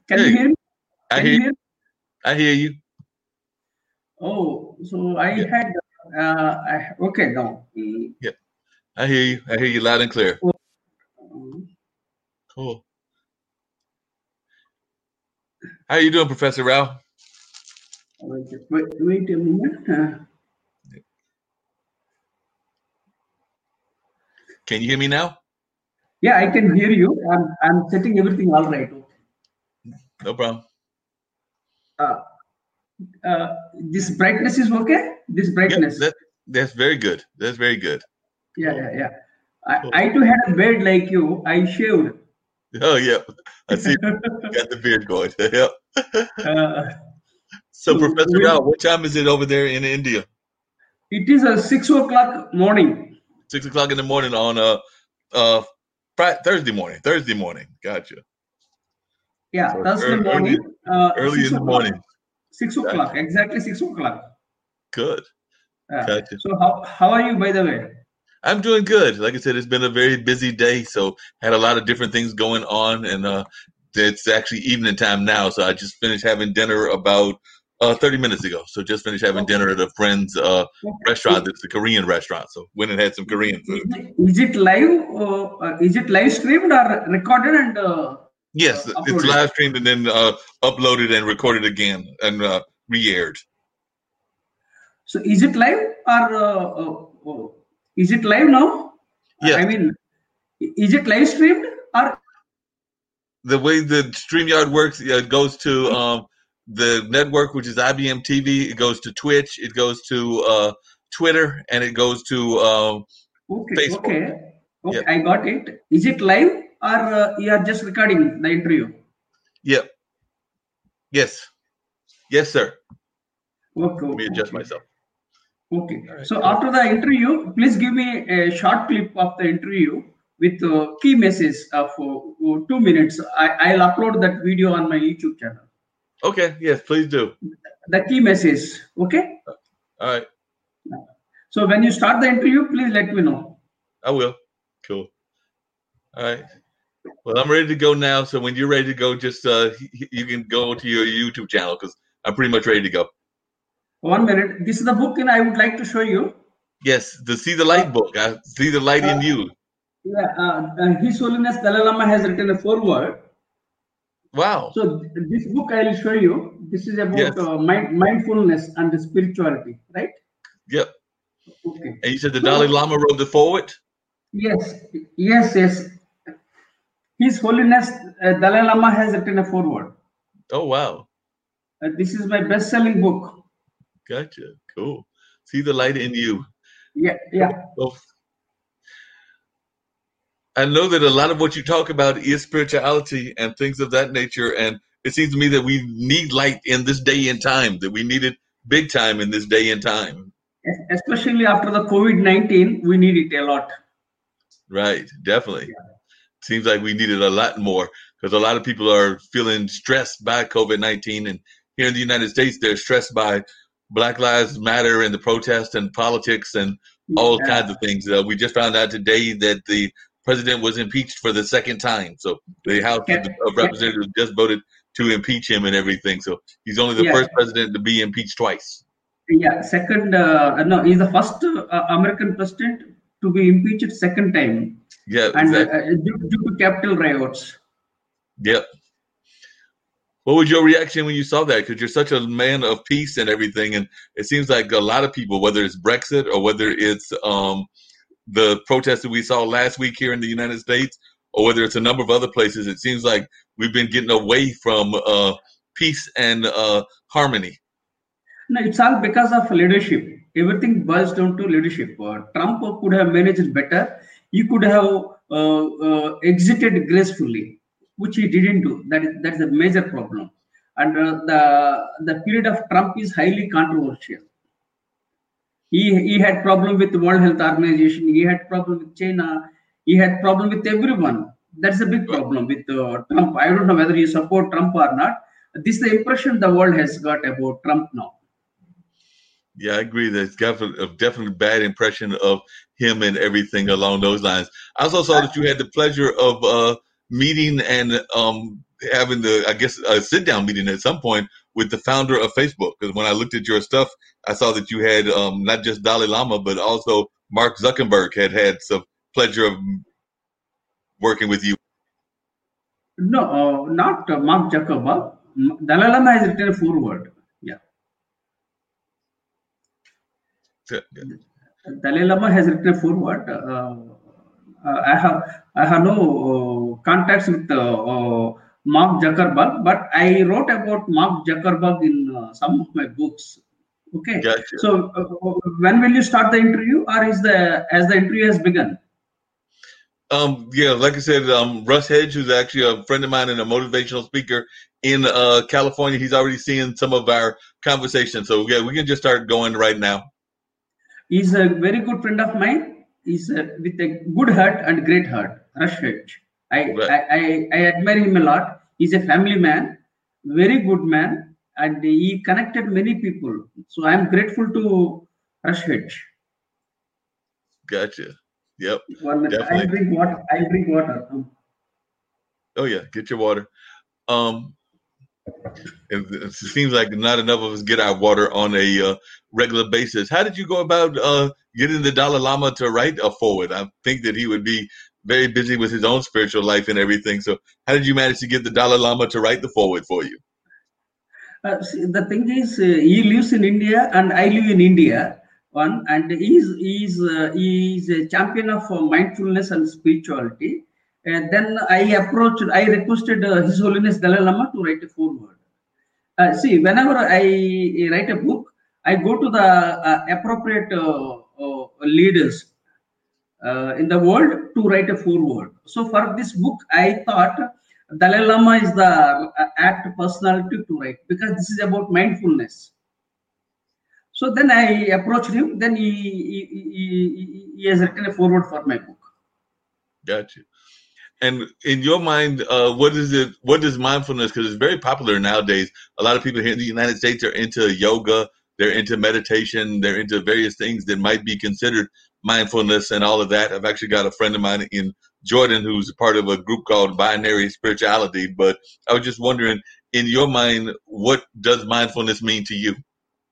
Can you Hey, hear me? I Can you hear hear? I hear you. Oh, so I Yeah, had. Okay, now. yeah. I hear you. I hear you loud and clear. Um, Cool. How you doing, Professor Rao? wait a minute. Can you hear me now? Yeah, I can hear you. I'm setting everything all right. No problem. Uh, this brightness is okay. This Yep, brightness. that's very good. That's very good. Yeah, Cool. yeah, yeah. Cool. I too had a beard like you. I shaved. Oh yeah. I see you got the beard going. Yep. uh, So so Professor Rao, what time is it over there in India? it is a 6 o'clock morning. 6 o'clock in the morning on uh Thursday morning. Thursday morning. Gotcha. Yeah, So it's Thursday early morning. early Six in the o'clock. morning. 6 o'clock. Gotcha. Exactly 6 o'clock. Good. Gotcha. So how are you, by the way? I'm doing good. Like I said, it's been a very busy day, so had a lot of different things going on, and it's actually evening time now. So I just finished having dinner about 30 minutes ago. So just finished having Okay. dinner at a friend's restaurant. Okay. It's a Korean restaurant. So went and had some Korean food. Is it live? Is it live streamed or recorded and Yes, it's uploaded? live streamed and then uploaded and recorded again and re-aired. So is it live or is it live now? Yes, I mean, is it live streamed or the way the StreamYard works, it goes to the network, which is IBM TV. It goes to Twitch. It goes to Twitter, and it goes to okay, Facebook. okay, okay? Yep, I got it. Is it live or you are just recording the interview? yep, yes, yes, sir. Okay, Let me okay, adjust okay. myself. Okay. All right, So cool. after the interview, please give me a short clip of the interview with key message of 2 minutes. I'll upload that video on my YouTube channel. Okay, yes, please do. The key message. Okay. All right, So when you start the interview, please let me know. I will. Cool. All right. Well, I'm ready to go now. So when you're ready to go, just you can go to your YouTube channel because I'm pretty much ready to go. 1 minute. This is the book, and I would like to show you. Yes, the See the Uh, Light book. I see the light uh, in you. yeah, His Holiness Dalai Lama has written a foreword. Wow. So this book I will show you. This is Yes. about mindfulness and spirituality, right? Yep. Okay. And you said the Dalai So Lama wrote the forward? yes, yes, yes. His Holiness Dalai Lama has written a foreword. Oh, wow. This is my best-selling book. Gotcha. Cool. See the light in you. Yeah, Cool. yeah. Well, I know that a lot of what you talk about is spirituality and things of that nature. And it seems to me that we need light in this day and time, that we need it big time in this day and time. Especially after the COVID-19, we need it a lot. Right. Definitely. Yeah. Seems like we need it a lot more because a lot of people are feeling stressed by COVID-19. And here in the United States, they're stressed by Black Lives Matter and the protests and politics and all kinds of things. We just found out today that the president was impeached for the second time. So the House of Representatives just voted to impeach him and everything. So he's only the Yeah, first president to be impeached twice. yeah. Second, no, he's the first American president to be impeached second time, Yeah, and exactly. due to capital riots. Yep. What was your reaction when you saw that? Because you're such a man of peace and everything, and it seems like a lot of people, whether it's Brexit or whether it's the protests that we saw last week here in the United States, or whether it's a number of other places, it seems like we've been getting away from peace and harmony. No, it's all because of leadership. Everything boils down to leadership. Trump could have managed better. He could have exited gracefully, which he didn't do. That is a major problem. And the period of Trump is highly controversial. He had problem with the World Health Organization. He had problem with China. He had problem with everyone. That's a big problem with Trump. I don't know whether you support Trump or not. This is the impression the world has got about Trump now. Yeah, I agree. There's definitely bad impression of him and everything along those lines. I also saw that you had the pleasure of meeting and having I guess, a sit down meeting at some point with the founder of Facebook. Because when I looked at your stuff, I saw that you had not just Dalai Lama, but also Mark Zuckerberg had some pleasure of working with you. No, not Mark Zuckerberg. Dalai Lama has written a foreword. Yeah. Dalai Lama has written a foreword. I have no contacts with Mark Zuckerberg, but I wrote about Mark Zuckerberg in some of my books. Okay. Gotcha. So when will you start the interview, or as the interview has begun? Yeah, like I said, Russ Hedge, who's actually a friend of mine and a motivational speaker in California, he's already seeing some of our conversations. So yeah, we can just start going right now. He's a very good friend of mine. He's with a good heart and great heart, Russ Hedge. I admire him a lot. He's a family man, very good man, and he connected many people. So I'm grateful to Russ Hedge. Gotcha. Yep. 1 minute. I'll drink water. Oh yeah, get your water. It seems like not enough of us get our water on a regular basis. How did you go about getting the Dalai Lama to write a foreword? I think that he would be very busy with his own spiritual life and everything. So how did you manage to get the Dalai Lama to write the foreword for you? See, the thing is, he lives in India and I live in India. And he's a champion of mindfulness and spirituality. And then I requested His Holiness Dalai Lama to write a foreword. See, whenever I write a book, I go to the appropriate leaders in the world to write a foreword. So for this book, I thought Dalai Lama is the apt personality to write, because this is about mindfulness. So then I approached him. Then he has written a foreword for my book. Gotcha. And in your mind, what is mindfulness? Because it's very popular nowadays. A lot of people here in the United States are into yoga. They're into meditation. They're into various things that might be considered mindfulness and all of that. I've actually got a friend of mine in Jordan who's part of a group called Binary Spirituality. But I was just wondering, in your mind, what does mindfulness mean to you?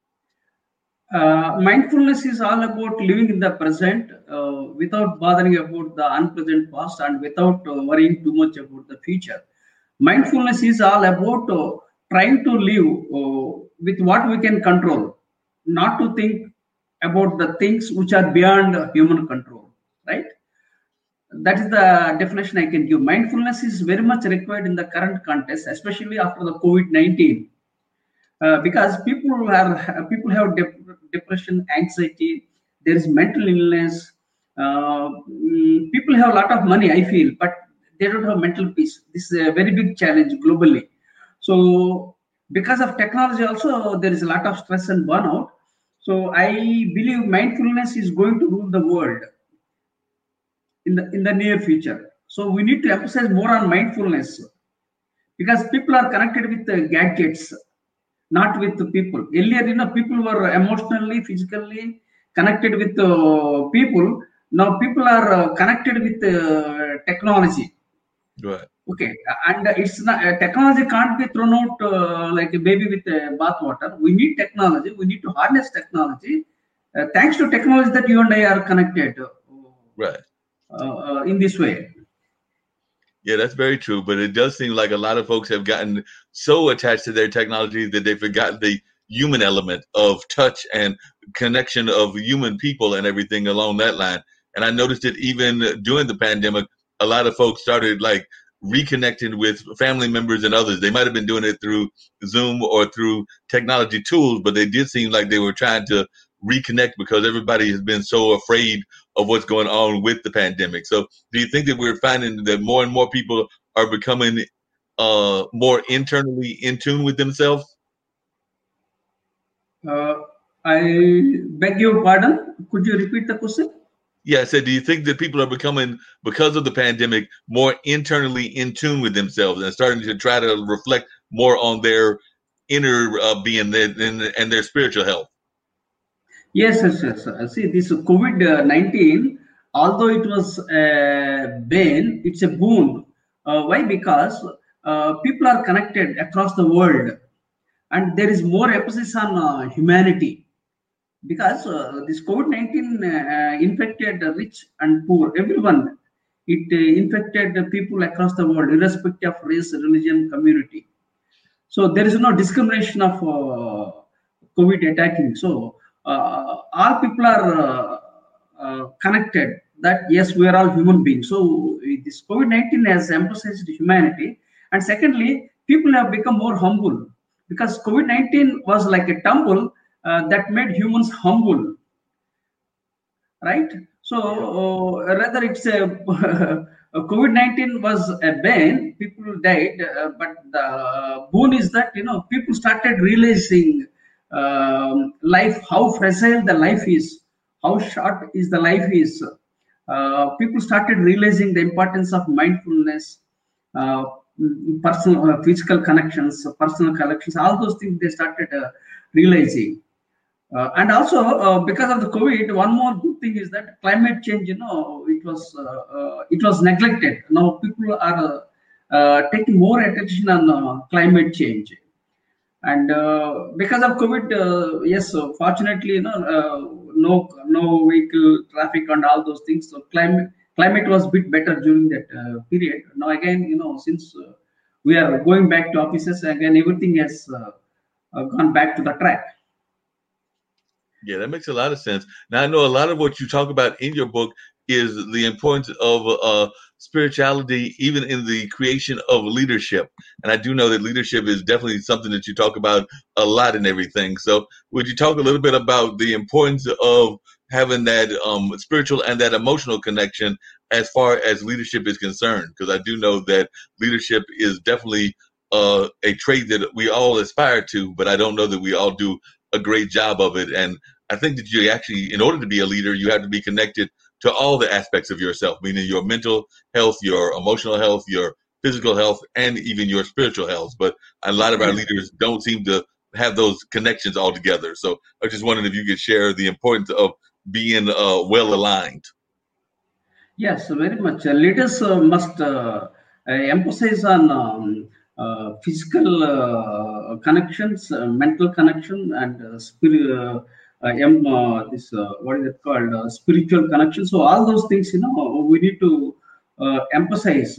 Mindfulness is all about living in the present without bothering about the unpleasant past and without worrying too much about the future. Mindfulness is all about trying to live with what we can control, not to think about the things which are beyond human control, right? That is the definition I can give. Mindfulness is very much required in the current context, especially after the COVID-19. Because people have depression, anxiety, there is mental illness. People have a lot of money, I feel, but they don't have mental peace. This is a very big challenge globally. So because of technology also, there is a lot of stress and burnout. So I believe mindfulness is going to rule the world in the near future. So we need to emphasize more on mindfulness, because people are connected with the gadgets, not with the people. Earlier, people were emotionally, physically connected with people. Now people are connected with technology. Right. Okay, and it's not technology can't be thrown out like a baby with bath water. We need technology. We need to harness technology. Thanks to technology that you and I are connected. Right. In this way. Yeah, that's very true. But it does seem like a lot of folks have gotten so attached to their technology that they forgot the human element of touch and connection of human people and everything along that line. And I noticed that even during the pandemic, a lot of folks started like reconnecting with family members and others. They might have been doing it through Zoom or through technology tools, but they did seem like they were trying to reconnect because everybody has been so afraid of what's going on with the pandemic. So do you think that we're finding that more and more people are becoming more internally in tune with themselves? I beg your pardon. Could you repeat the question? Yeah, I said, do you think that people are becoming, because of the pandemic, more internally in tune with themselves and starting to try to reflect more on their inner being and their spiritual health? Yes. See, this COVID-19, although it was a bane, it's a boon. Why? Because people are connected across the world, and there is more emphasis on humanity, because this COVID-19 infected the rich and poor, everyone. It infected the people across the world, irrespective of race, religion, community. So there is no discrimination of COVID attacking. So all people are connected. That yes, we are all human beings. So this COVID-19 has emphasized humanity, and secondly, people have become more humble, because COVID-19 was like a tumble that made humans humble, right? So rather it's a COVID-19 was a bane, people died, but the boon is that people started realizing life, how fragile the life is, how short is the life is. People started realizing the importance of mindfulness, uh, personal, physical connections, personal connections, all those things they started realizing. And also because of the COVID, one more good thing is that climate change. It was neglected. Now people are taking more attention on climate change, and because of COVID, yes, so fortunately, no vehicle traffic and all those things. So climate was a bit better during that period. Now again, since we are going back to offices again, everything has gone back to the track. Yeah, that makes a lot of sense. Now, I know a lot of what you talk about in your book is the importance of spirituality, even in the creation of leadership. And I do know that leadership is definitely something that you talk about a lot and everything. So, would you talk a little bit about the importance of having that spiritual and that emotional connection as far as leadership is concerned? Because I do know that leadership is definitely a trait that we all aspire to, but I don't know that we all do a great job of it. And I think that you actually, in order to be a leader, you have to be connected to all the aspects of yourself, meaning your mental health, your emotional health, your physical health, and even your spiritual health. But a lot of our leaders don't seem to have those connections all together. So I just wondered if you could share the importance of being well aligned. Yes, very much. Leaders must emphasize on physical connections, mental connection, and this what is it called? Spiritual connection. So all those things, we need to emphasize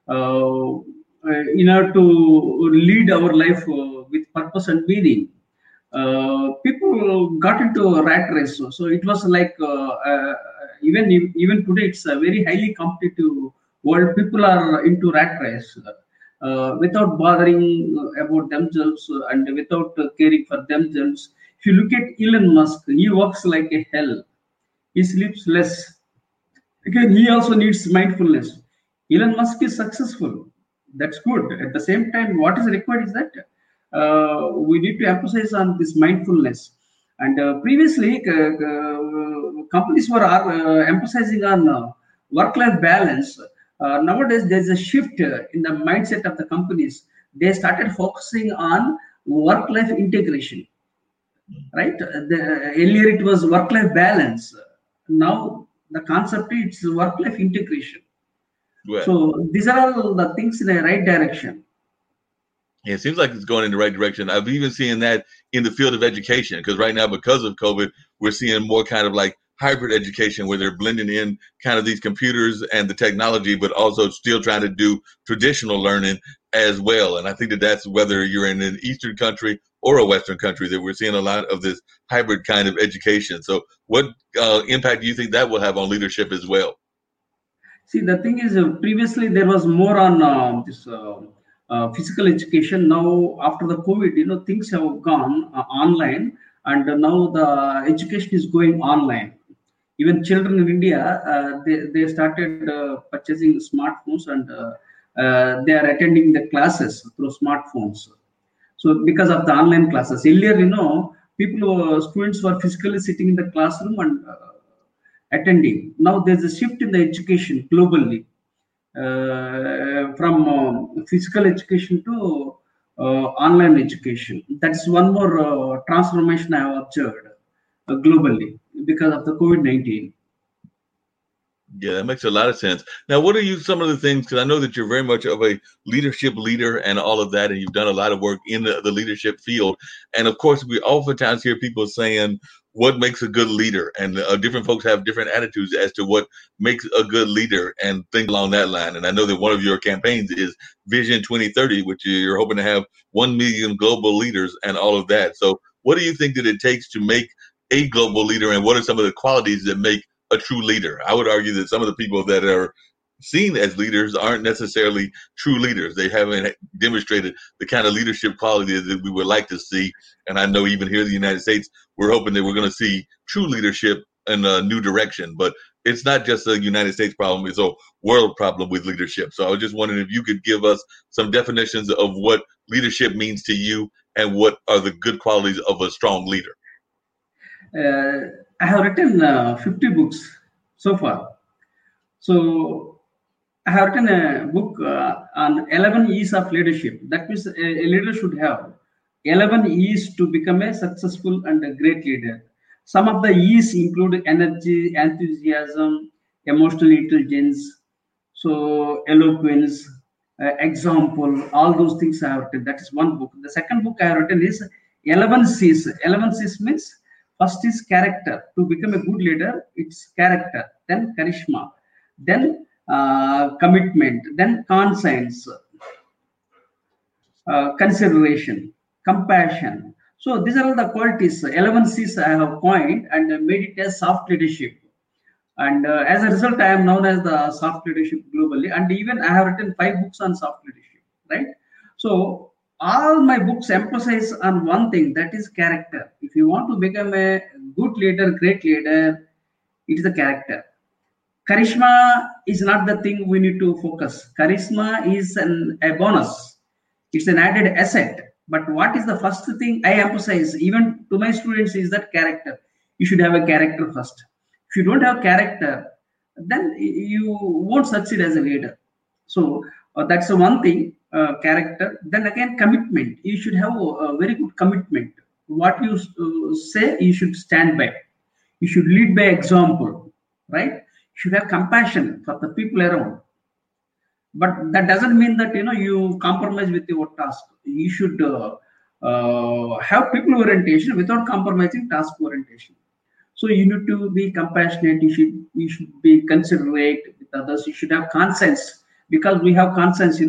in order to lead our life with purpose and meaning. People got into a rat race. So it was like even today it's a very highly competitive world. People are into rat race without bothering about themselves and without caring for themselves. If you look at Elon Musk, he works like a hell. He sleeps less. Again, he also needs mindfulness. Elon Musk is successful. That's good. At the same time, what is required is that we need to emphasize on this mindfulness. And previously, companies were emphasizing on work-life balance. Nowadays, there's a shift in the mindset of the companies. They started focusing on work-life integration. Right? Earlier, it was work-life balance. Now, the concept is work-life integration. Right. So these are all the things in the right direction. Yeah, it seems like it's going in the right direction. I've even seen that in the field of education, because right now, because of COVID, we're seeing more kind of like hybrid education where they're blending in kind of these computers and the technology, but also still trying to do traditional learning as well. And I think that that's whether you're in an Eastern country or a Western country, that we're seeing a lot of this hybrid kind of education. So what impact do you think that will have on leadership as well? See, the thing is, previously there was more on this physical education. Now, after the COVID, things have gone online, and now the education is going online. Even children in India, they started purchasing smartphones, and they are attending the classes through smartphones. So because of the online classes, earlier, students were physically sitting in the classroom and attending. Now there's a shift in the education globally from physical education to online education. That's one more transformation I have observed globally because of the COVID-19. Yeah, that makes a lot of sense. Now, what are some of the things? Because I know that you're very much of a leadership leader and all of that, and you've done a lot of work in the leadership field. And of course, we oftentimes hear people saying, "What makes a good leader?" And different folks have different attitudes as to what makes a good leader, and things along that line. And I know that one of your campaigns is Vision 2030, which you're hoping to have 1 million global leaders and all of that. So, what do you think that it takes to make a global leader, and what are some of the qualities that make a true leader? I would argue that some of the people that are seen as leaders aren't necessarily true leaders. They haven't demonstrated the kind of leadership qualities that we would like to see. And I know even here in the United States, we're hoping that we're going to see true leadership in a new direction. But it's not just a United States problem, it's a world problem with leadership. So I was just wondering if you could give us some definitions of what leadership means to you and what are the good qualities of a strong leader. I have written 50 books so far. So I have written a book on 11 E's of leadership. That means a leader should have 11 E's to become a successful and a great leader. Some of the E's include energy, enthusiasm, emotional intelligence, so eloquence, example, all those things I have written. That is one book. The second book I have written is 11 C's. 11 C's means first is character. To become a good leader, it's character, then charisma, then commitment, then conscience, consideration, compassion. So these are all the qualities. 11 C's I have coined and made it as soft leadership. And as a result, I am known as the soft leadership globally. And even I have written 5 books on soft leadership, right? So all my books emphasize on one thing, that is character. If you want to become a good leader, great leader, it is the character. Charisma is not the thing we need to focus. Charisma is a bonus. It's an added asset. But what is the first thing I emphasize, even to my students, is that character. You should have a character first. If you don't have character, then you won't succeed as a leader. So that's the one thing. Character. Then again, commitment. You should have a very good commitment. What you say, you should stand by. You should lead by example, right? You should have compassion for the people around. But that doesn't mean that you compromise with your task. You should have people orientation without compromising task orientation. So you need to be compassionate. You should be considerate with others. You should have conscience, because we have conscience.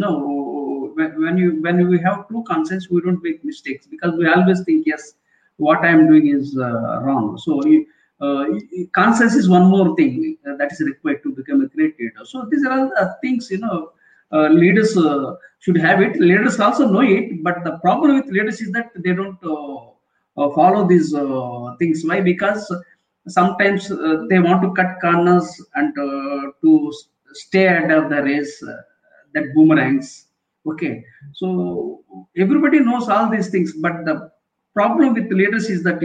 When we have true conscience, we don't make mistakes, because we always think, yes, what I am doing is wrong. So conscience is one more thing that is required to become a great leader. So these are all the things leaders should have it. Leaders also know it, but the problem with leaders is that they don't follow these things. Why? Because sometimes they want to cut corners and to stay ahead of the race, that boomerangs. Okay, so everybody knows all these things, but the problem with leaders is that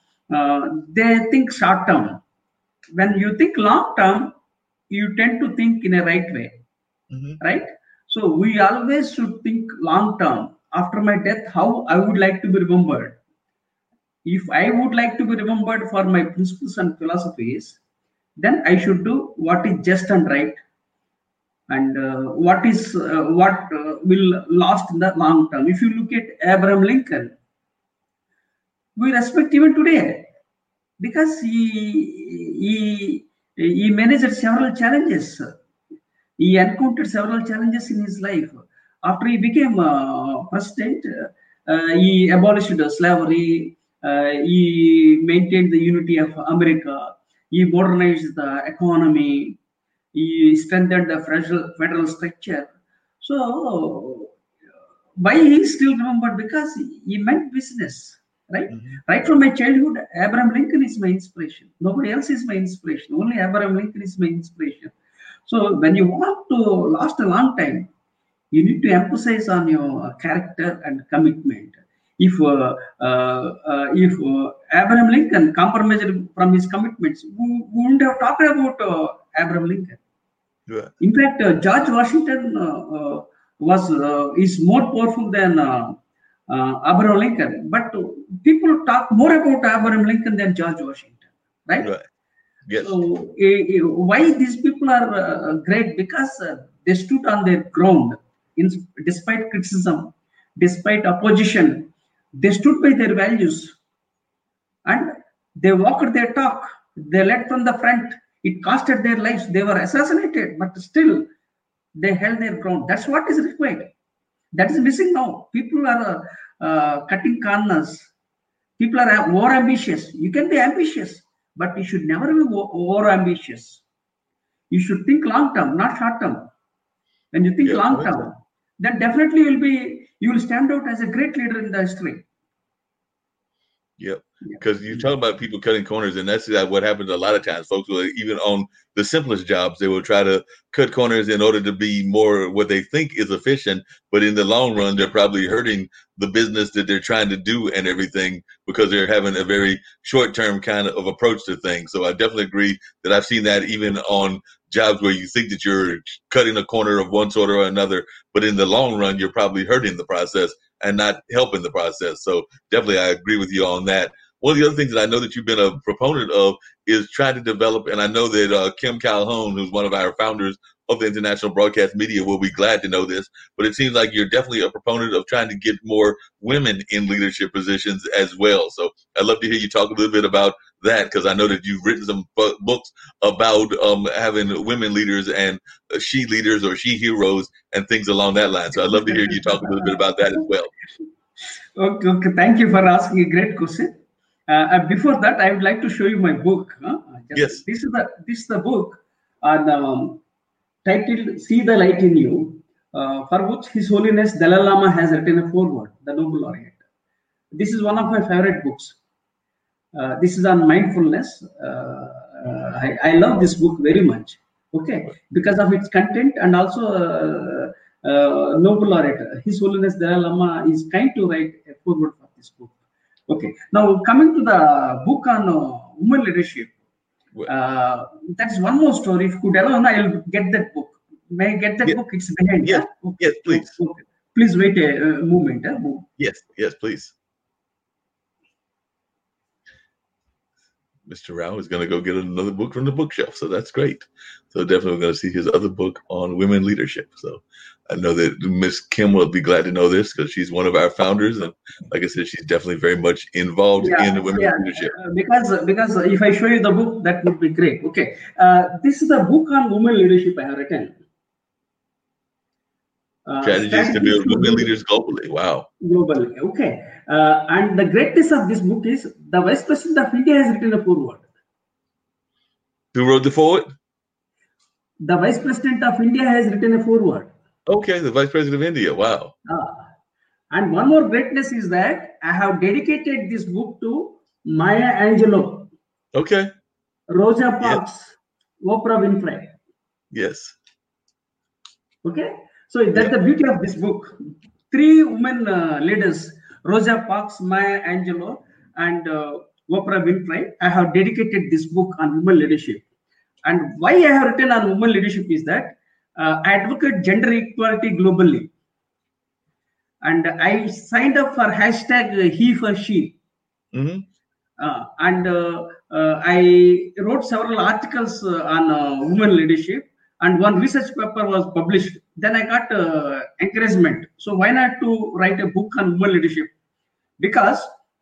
they think short term. When you think long term, you tend to think in a right way, right? So we always should think long term. After my death, how I would like to be remembered. If I would like to be remembered for my principles and philosophies, then I should do what is just and right, and what will last in the long term. If you look at Abraham Lincoln, we respect even today, because he managed several challenges. He encountered several challenges in his life. After he became president, he abolished slavery. He maintained the unity of America. He modernized the economy. He strengthened the federal structure. So why he is still remembered? Because he meant business, right? Right from my childhood, Abraham Lincoln is my inspiration. Nobody else is my inspiration. Only Abraham Lincoln is my inspiration. So when you want to last a long time, you need to emphasize on your character and commitment. If Abraham Lincoln compromised from his commitments, we wouldn't have talked about Abraham Lincoln. Yeah. In fact, George Washington is more powerful than Abraham Lincoln. But people talk more about Abraham Lincoln than George Washington, right? Yes. So, why these people are great? Because they stood on their ground, despite criticism, despite opposition. They stood by their values and they walked their talk. They led from the front. It costed their lives. They were assassinated, but still they held their ground. That's what is required. That is missing now. People are cutting corners. People are more ambitious. You can be ambitious, but you should never be over ambitious. You should think long term, not short term. When you think Yeah, long term, then definitely you will stand out as a great leader in the history. Yep. Because you talk about people cutting corners, and that's what happens a lot of times. Folks will, even on the simplest jobs, they will try to cut corners in order to be more what they think is efficient. But in the long run, they're probably hurting the business that they're trying to do and everything, because they're having a very short-term kind of approach to things. So I definitely agree that I've seen that even on jobs where you think that you're cutting a corner of one sort or another, but in the long run, you're probably hurting the process and not helping the process. So definitely I agree with you on that. One of the other things that I know that you've been a proponent of is trying to develop, and I know that Kim Calhoun, who's one of our founders of the International Broadcast Media, will be glad to know this, but it seems like you're definitely a proponent of trying to get more women in leadership positions as well. So I'd love to hear you talk a little bit about that, because I know that you've written some books about having women leaders and she leaders or she heroes and things along that line. So I'd love to hear you talk a little bit about that as well. Okay. Thank you for asking a great question. Before that, I would like to show you my book. Yes. This is the book on titled "See the Light in You," for which His Holiness Dalai Lama has written a foreword, the Nobel Laureate. This is one of my favorite books. This is on mindfulness. I love this book very much. Okay, because of its content and also Nobel Laureate. His Holiness Dalai Lama is kind to write a foreword for this book. Okay, now coming to the book on women leadership. That's one more story. If you could allow, I'll get that book. May I get that book? It's behind. Yes, Okay. yes, please. Okay. Please wait a moment. Yes, please. Mr. Rao is going to go get another book from the bookshelf, so that's great. So definitely we're going to see his other book on women leadership. So I know that Miss Kim will be glad to know this, because she's one of our founders, and like I said, she's definitely very much involved in women's leadership. Because if I show you the book, that would be great. Okay, this is the book on women leadership I have written. Strategies to build women leaders globally. Wow. Globally, okay. And the greatness of this book is the Vice President of India has written a foreword. Who wrote the foreword? The Vice President of India has written a foreword. Okay, the Vice President of India. Wow. And one more greatness is that I have dedicated this book to Maya Angelou. Okay. Rosa Parks, Oprah Winfrey. Yes. Okay. So that's the beauty of this book. 3 women leaders, Rosa Parks, Maya Angelou, and Oprah Winfrey. I have dedicated this book on women leadership. And why I have written on women leadership is that I advocate gender equality globally. And I signed up for hashtag he for she. Mm-hmm. And I wrote several articles on women leadership. And one research paper was published. Then I got encouragement. So why not to write a book on women leadership? Because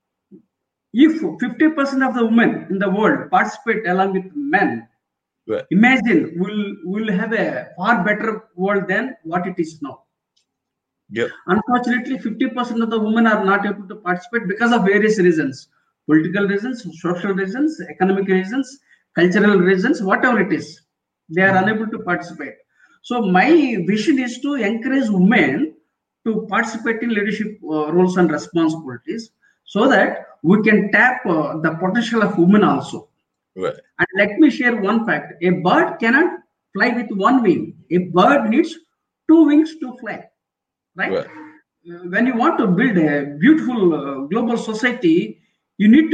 if 50% of the women in the world participate along with men, right, imagine we'll have a far better world than what it is now. Yep. Unfortunately, 50% of the women are not able to participate because of various reasons: political reasons, social reasons, economic reasons, cultural reasons, whatever it is. They are unable to participate. So my vision is to encourage women to participate in leadership roles and responsibilities, so that we can tap the potential of women also. Right. And let me share one fact: a bird cannot fly with one wing. A bird needs 2 wings to fly. Right? When you want to build a beautiful global society, you need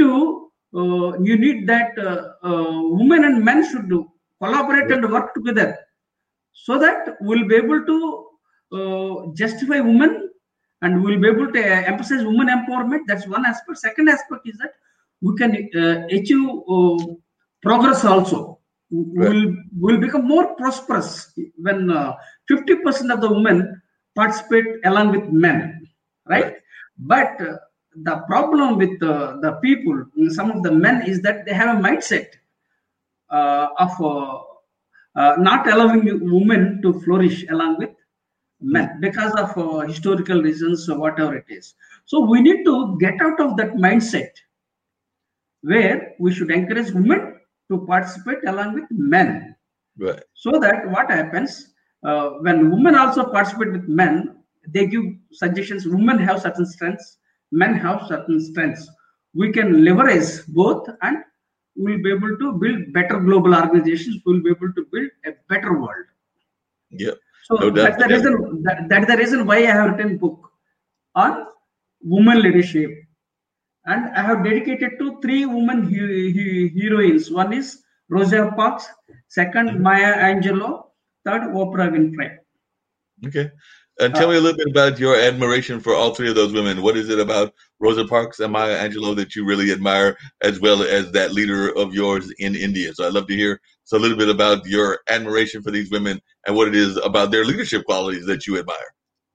that women and men should collaborate and work together, so that we'll be able to justify women, and we'll be able to emphasize women empowerment. That's one aspect. Second aspect is that we can achieve progress also will become more prosperous when 50% of the women participate along with men, right? But the problem with the people, some of the men, is that they have a mindset of not allowing women to flourish along with men because of historical reasons or whatever it is. So we need to get out of that mindset where we should encourage women to participate along with men. Right. So that what happens when women also participate with men, they give suggestions. Women have certain strengths, men have certain strengths. We can leverage both, and we'll be able to build better global organizations. We'll be able to build a better world. Yeah. So No doubt. that's the reason. That's the reason why I have written a book on women leadership, and I have dedicated to 3 women heroines. One is Rosa Parks, second Maya Angelou, third Oprah Winfrey. Okay. And tell me a little bit about your admiration for all 3 of those women. What is it about Rosa Parks and Maya Angelou that you really admire, as well as that leader of yours in India? So I'd love to hear a little bit about your admiration for these women and what it is about their leadership qualities that you admire.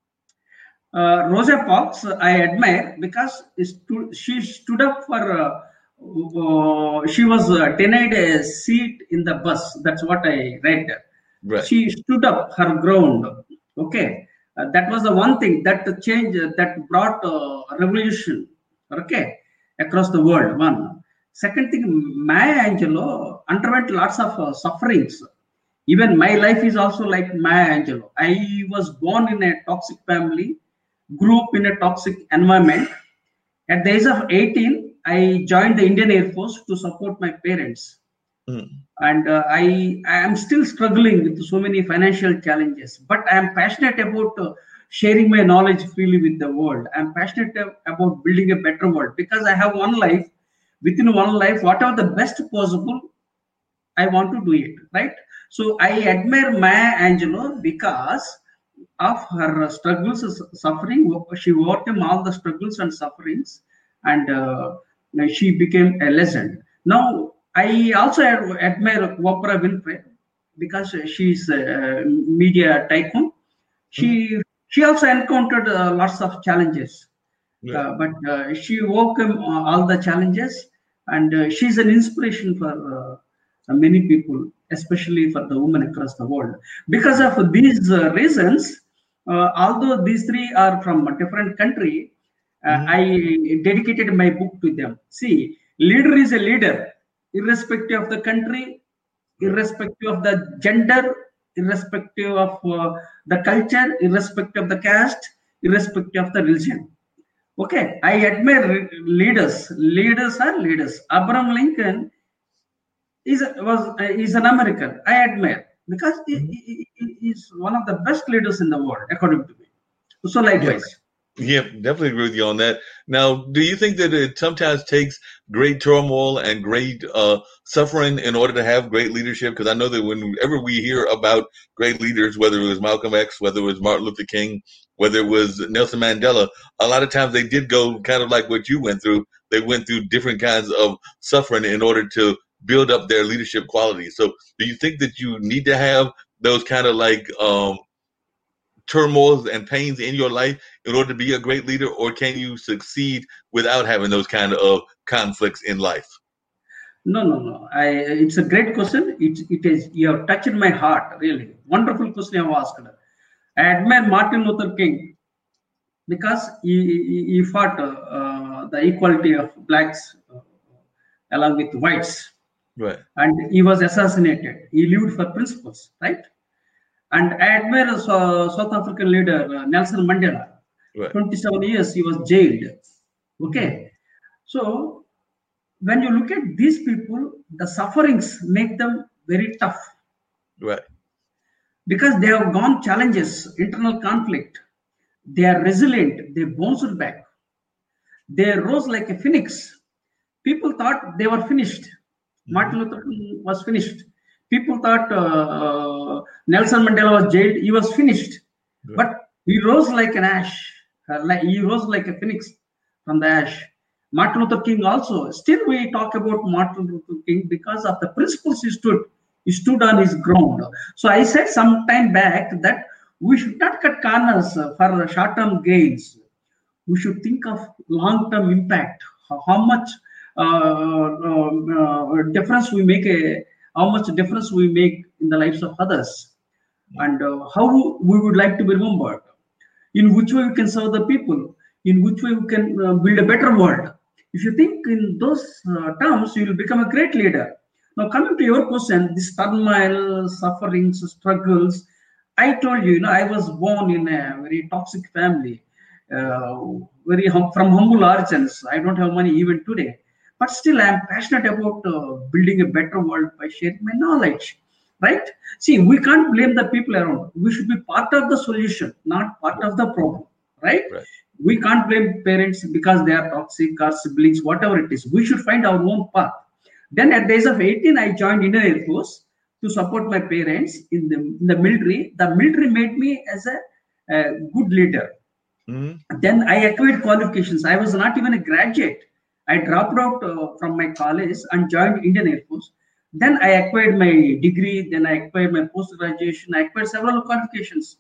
Rosa Parks, I admire because she stood up for. She was denied a seat in the bus. That's what I read. Right. She stood up her ground. Okay, that was the one thing that change that brought revolution. Okay, across the world. One. Second thing, Maya Angelou underwent lots of sufferings. Even my life is also like Maya Angelou. I was born in a toxic family, grew up in a toxic environment. At the age of 18, I joined the Indian Air Force to support my parents. And I am still struggling with so many financial challenges, but I am passionate about sharing my knowledge freely with the world. I am passionate about building a better world because I have one life. Within one life, whatever the best possible, I want to do it, right? So I admire Maya Angelou because of her struggles, suffering. She overcame all the struggles and sufferings, and she became a legend. Now, I also admire Oprah Winfrey because she's a media tycoon. She also encountered lots of challenges, but she overcame all the challenges, and she's an inspiration for many people, especially for the women across the world. Because of these reasons, although these 3 are from a different country, I dedicated my book to them. See, leader is a leader, irrespective of the country, irrespective of the gender, irrespective of the culture, irrespective of the caste, irrespective of the religion. Okay, I admire leaders. Leaders are leaders. Abraham Lincoln is an American. I admire because he is one of the best leaders in the world, according to me. So likewise. Yeah, definitely agree with you on that. Now, do you think that it sometimes takes great turmoil and great suffering in order to have great leadership? Because I know that whenever we hear about great leaders, whether it was Malcolm X, whether it was Martin Luther King, whether it was Nelson Mandela, a lot of times they did go kind of like what you went through. They went through different kinds of suffering in order to build up their leadership qualities. So do you think that you need to have those kind of like turmoils and pains in your life in order to be a great leader, or can you succeed without having those kind of conflicts in life? No. It's a great question. It is, you have touched my heart, really. Wonderful question you have asked. I admire Martin Luther King because he fought the equality of blacks along with whites. Right. And he was assassinated. He lived for principles, right? And I admire South African leader Nelson Mandela. Right. 27 years he was jailed. Okay. So when you look at these people, the sufferings make them very tough. Right. Because they have gone challenges, internal conflict. They are resilient. They bounced back. They rose like a phoenix. People thought they were finished. Martin Luther King was finished. People thought Nelson Mandela was jailed. He was finished. But he rose like an ash. He rose like a phoenix from the ash. Martin Luther King also. Still, we talk about Martin Luther King because of the principles he stood on his ground. So I said some time back that we should not cut corners for short-term gains. We should think of long-term impact. How much difference we make, how much difference we make in the lives of others, and how we would like to be remembered. In which way we can serve the people. In which way we can build a better world. If you think in those terms, you will become a great leader. Now, coming to your question, this turmoil, sufferings, struggles. I told you, I was born in a very toxic family, from humble origins. I don't have money even today, but still I am passionate about building a better world by sharing my knowledge. Right? See, we can't blame the people around. We should be part of the solution, not part of the problem. Right? We can't blame parents because they are toxic, or siblings, whatever it is. We should find our own path. Then at the age of 18, I joined Indian Air Force to support my parents in the military. The military made me as a good leader. Then I acquired qualifications. I was not even a graduate. I dropped out from my college and joined Indian Air Force. Then I acquired my degree. Then I acquired my post-graduation. I acquired several qualifications.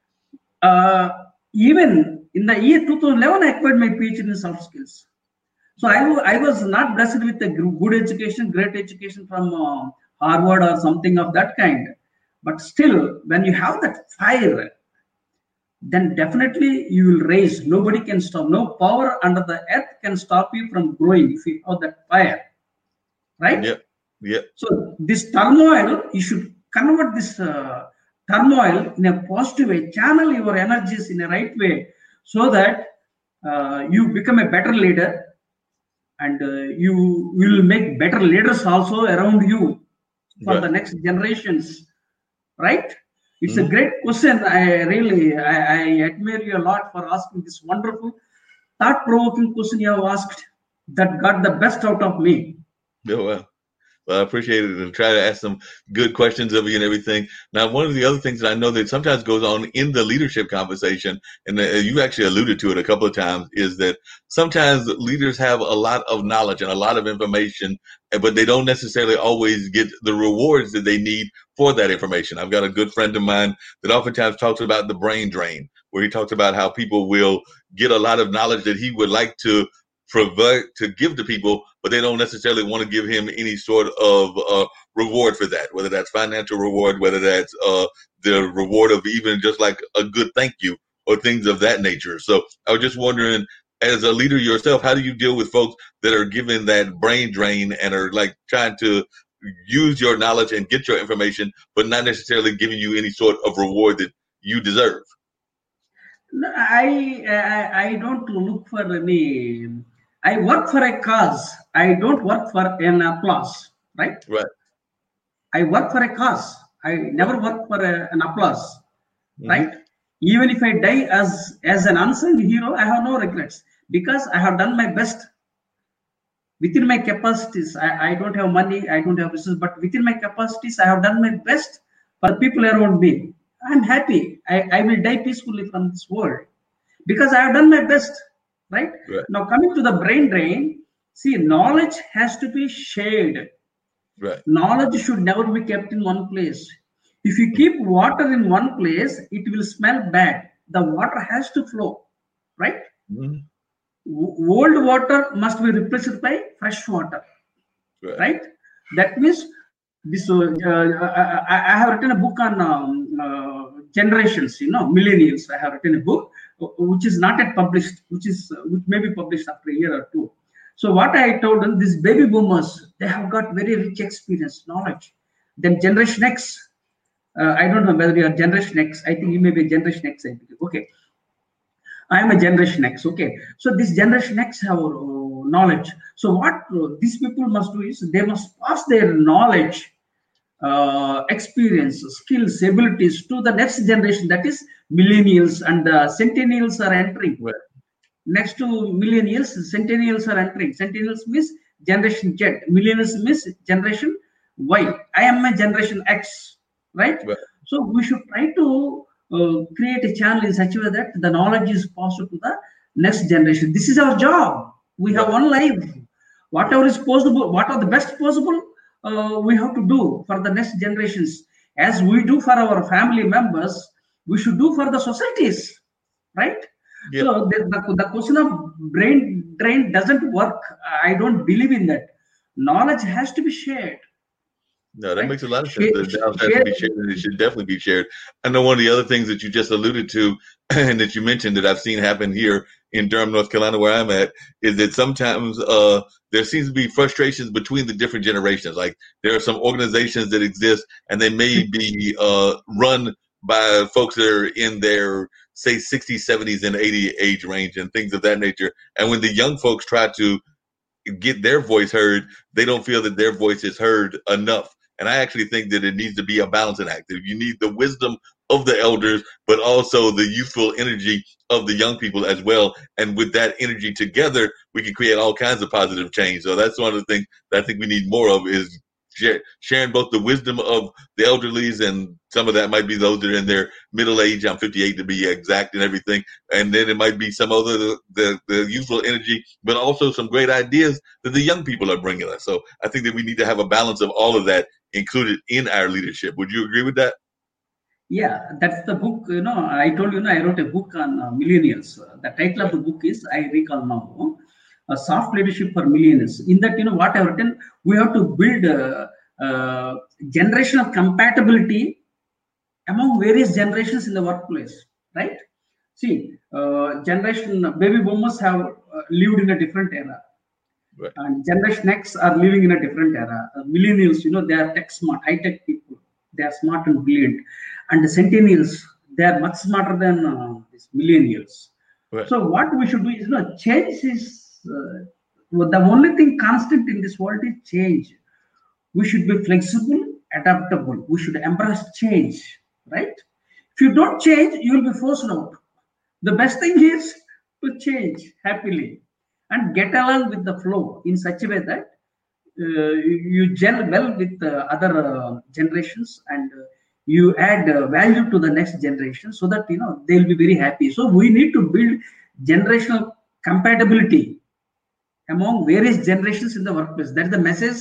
Even in the year 2011, I acquired my PhD in soft skills. So I was not blessed with a good education, great education from Harvard or something of that kind. But still, when you have that fire, then definitely you will raise. Nobody can stop. No power under the earth can stop you from growing if you have that fire. Right? Yeah. So this turmoil, you should convert this turmoil in a positive way, channel your energies in a right way, so that you become a better leader, and you will make better leaders also around you for the next generations. Right? It's a great question. I admire you a lot for asking this wonderful, thought-provoking question you have asked that got the best out of me. Well, I appreciate it, and try to ask some good questions of you and everything. Now, one of the other things that I know that sometimes goes on in the leadership conversation, and you actually alluded to it a couple of times, is that sometimes leaders have a lot of knowledge and a lot of information, but they don't necessarily always get the rewards that they need for that information. I've got a good friend of mine that oftentimes talks about the brain drain, where he talks about how people will get a lot of knowledge that he would like to provide to give to people, but they don't necessarily want to give him any sort of reward for that, whether that's financial reward, whether that's the reward of even just like a good thank you or things of that nature. So I was just wondering, as a leader yourself, how do you deal with folks that are given that brain drain and are like trying to use your knowledge and get your information, but not necessarily giving you any sort of reward that you deserve? I don't look for any. I work for a cause. I don't work for an applause. Right. I work for a cause. I never work for an applause. Right. Even if I die as an unsung hero, I have no regrets, because I have done my best within my capacities. I don't have money, I don't have resources, but within my capacities, I have done my best for people around me. I'm happy. I will die peacefully from this world because I have done my best. Right? Now, coming to the brain drain, see, knowledge has to be shared. Knowledge should never be kept in one place. If you keep water in one place, it will smell bad. The water has to flow. Right? Old water must be replaced by fresh water. Right? That means this. I have written a book on generations. Millennials. I have written a book which is not yet published, which may be published after a year or two. So what I told them, these baby boomers, they have got very rich experience, knowledge. Then Generation X. I don't know whether you are Generation X. I think you may be Generation X. Okay. I am a Generation X. Okay. So this Generation X have knowledge. So what these people must do is they must pass their knowledge, experience, skills, abilities to the next generation. That is millennials, and centennials are entering. Next to millennials, centennials are entering. Centennials means Generation Z. Millennials means Generation Y. I am a Generation X. Right? So we should try to create a channel in such a way that the knowledge is passed to the next generation. This is our job. We have one life. Whatever is possible, what are the best possible, we have to do for the next generations. As we do for our family members, we should do for the societies, right? Yep. So the question of brain drain doesn't work. I don't believe in that. Knowledge has to be shared, No, that right? makes a lot of sense. Share, The knowledge has to share. be shared, and it should definitely be shared. I know one of the other things that you just alluded to, and that you mentioned that I've seen happen here in Durham, North Carolina, where I'm at, is that sometimes there seems to be frustrations between the different generations. Like there are some organizations that exist, and they may be run by folks that are in their, say, 60s, 70s, and 80 age range, and things of that nature. And when the young folks try to get their voice heard, they don't feel that their voice is heard enough. And I actually think that it needs to be a balancing act. You need the wisdom of the elders, but also the youthful energy of the young people as well. And with that energy together, we can create all kinds of positive change. So that's one of the things that I think we need more of, is sharing both the wisdom of the elderlies, and some of that might be those that are in their middle age. I'm 58 to be exact and everything. And then it might be some other, the youthful energy, but also some great ideas that the young people are bringing us. So I think that we need to have a balance of all of that included in our leadership. Would you agree with that? Yeah, that's the book. I told you, I wrote a book on millennials. The title of the book is, I recall now, Soft Leadership for Millennials. In that, what I've written, we have to build generational compatibility among various generations in the workplace, right? See, generation baby boomers have lived in a different era, Right. and Generation X are living in a different era. Millennials, they are tech smart, high tech people. They are smart and brilliant, and the Centennials, they are much smarter than these millennials. Right. So what we should do is, change is the only thing constant in this world is change. We should be flexible, adaptable. We should embrace change, right? If you don't change, you will be forced out. The best thing is to change happily and get along with the flow in such a way that you gel well with other generations, and you add value to the next generation, so that they'll be very happy. So we need to build generational compatibility among various generations in the workplace. That's the message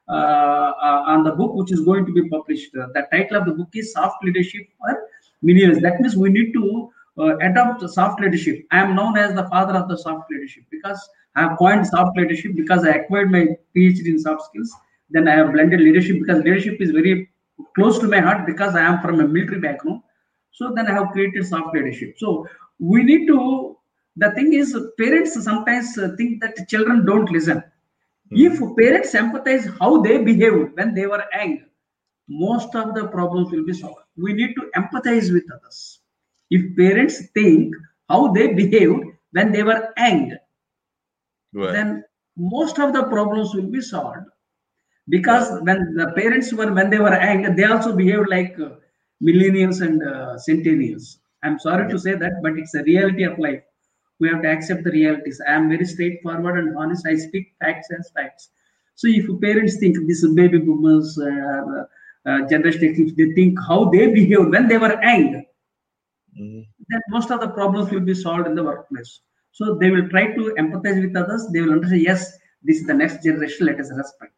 on the book, which is going to be published. The title of the book is Soft Leadership for Millennials. That means we need to adopt soft leadership. I am known as the father of the soft leadership, because I have coined soft leadership because I acquired my PhD in soft skills. Then I have blended leadership, because leadership is very close to my heart, because I am from a military background. So then I have created soft leadership. So we need to, the thing is, parents sometimes think that children don't listen. If parents empathize how they behaved when they were young, most of the problems will be solved. We need to empathize with others. If parents think how they behaved when they were young, Right. then most of the problems will be solved. Because when the parents were, when they were young, they also behaved like millennials and centennials. I'm sorry to say that, but it's a reality of life. We have to accept the realities. I am very straightforward and honest. I speak facts as facts. So if parents think this baby boomers, generation X, if they think how they behaved when they were young, then most of the problems will be solved in the workplace. So they will try to empathize with others. They will understand, yes, this is the next generation, let us respect.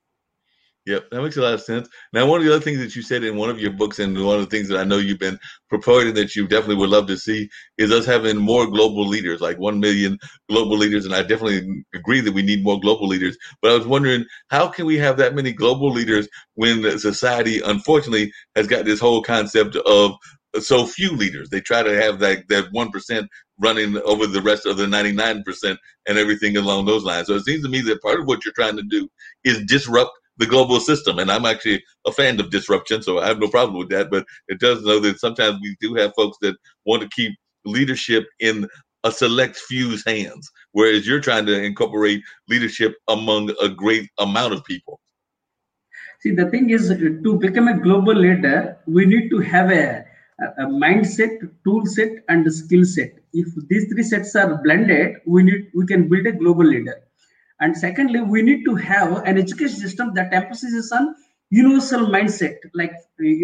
Yep, that makes a lot of sense. Now, one of the other things that you said in one of your books, and one of the things that I know you've been promoting that you definitely would love to see, is us having more global leaders, like 1 million global leaders. And I definitely agree that we need more global leaders. But I was wondering, how can we have that many global leaders when society, unfortunately, has got this whole concept of so few leaders? They try to have that 1% running over the rest of the 99% and everything along those lines. So it seems to me that part of what you're trying to do is disrupt the global system. And I'm actually a fan of disruption, so I have no problem with that. But it does know that sometimes we do have folks that want to keep leadership in a select few's hands, whereas you're trying to incorporate leadership among a great amount of people. See, the thing is, to become a global leader, we need to have a mindset, tool set, and a skill set. If these three sets are blended, we can build a global leader. And secondly, we need to have an education system that emphasizes on universal mindset, like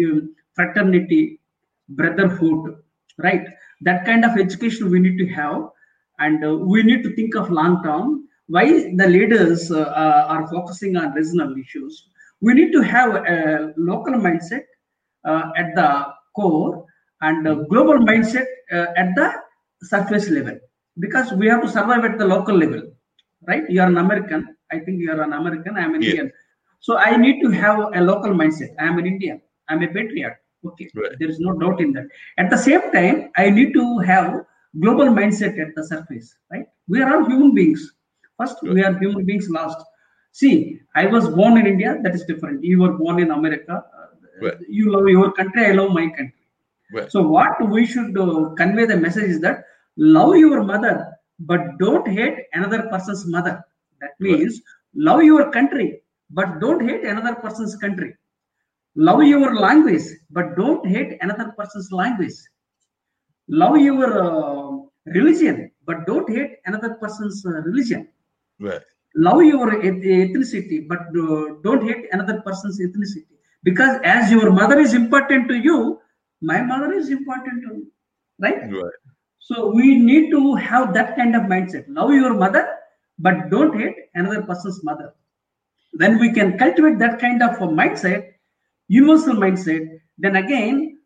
fraternity, brotherhood, right? That kind of education we need to have. And we need to think of long term. why the leaders are focusing on regional issues. We need to have a local mindset at the core and a global mindset at the surface level, because we have to survive at the local level, right? You are an American. I think you are an American. I am an Yeah. Indian. So I need to have a local mindset. I am an Indian. I am a patriot. Okay, Right. there is no doubt in that. At the same time, I need to have global mindset at the surface, right? We are all human beings. First, we are human beings last. See, I was born in India, that is different. You were born in America. Right. You love your country, I love my country. Right. So, what we should convey the message is that love your mother, but don't hate another person's mother. That means love your country, but don't hate another person's country. Love your language, but don't hate another person's language. Love your religion, but don't hate another person's religion. Right. Love your ethnicity, but don't hate another person's ethnicity. Because as your mother is important to you, my mother is important to me, right? Right. So we need to have that kind of mindset. Love your mother, but don't hate another person's mother. When we can cultivate that kind of a mindset, universal mindset, then again,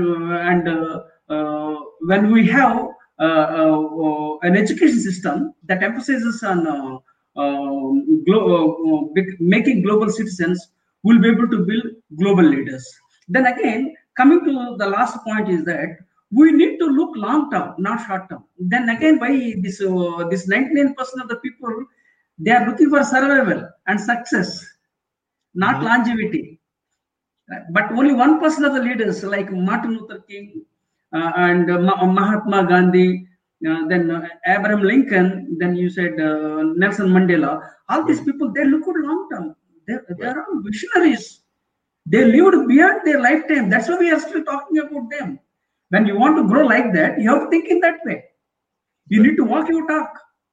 when we have an education system that emphasizes on making global citizens, will be able to build global leaders. Then again, coming to the last point is that we need to look long term, not short term. Then again, why this 99% of the people, they are looking for survival and success, not longevity. But only 1% of the leaders like Martin Luther King and Mahatma Gandhi, then Abraham Lincoln, then you said Nelson Mandela, all these people, they look at long term. They are all visionaries. They lived beyond their lifetime. That's why we are still talking about them. When you want to grow like that, you have to think in that way. You need to walk your talk.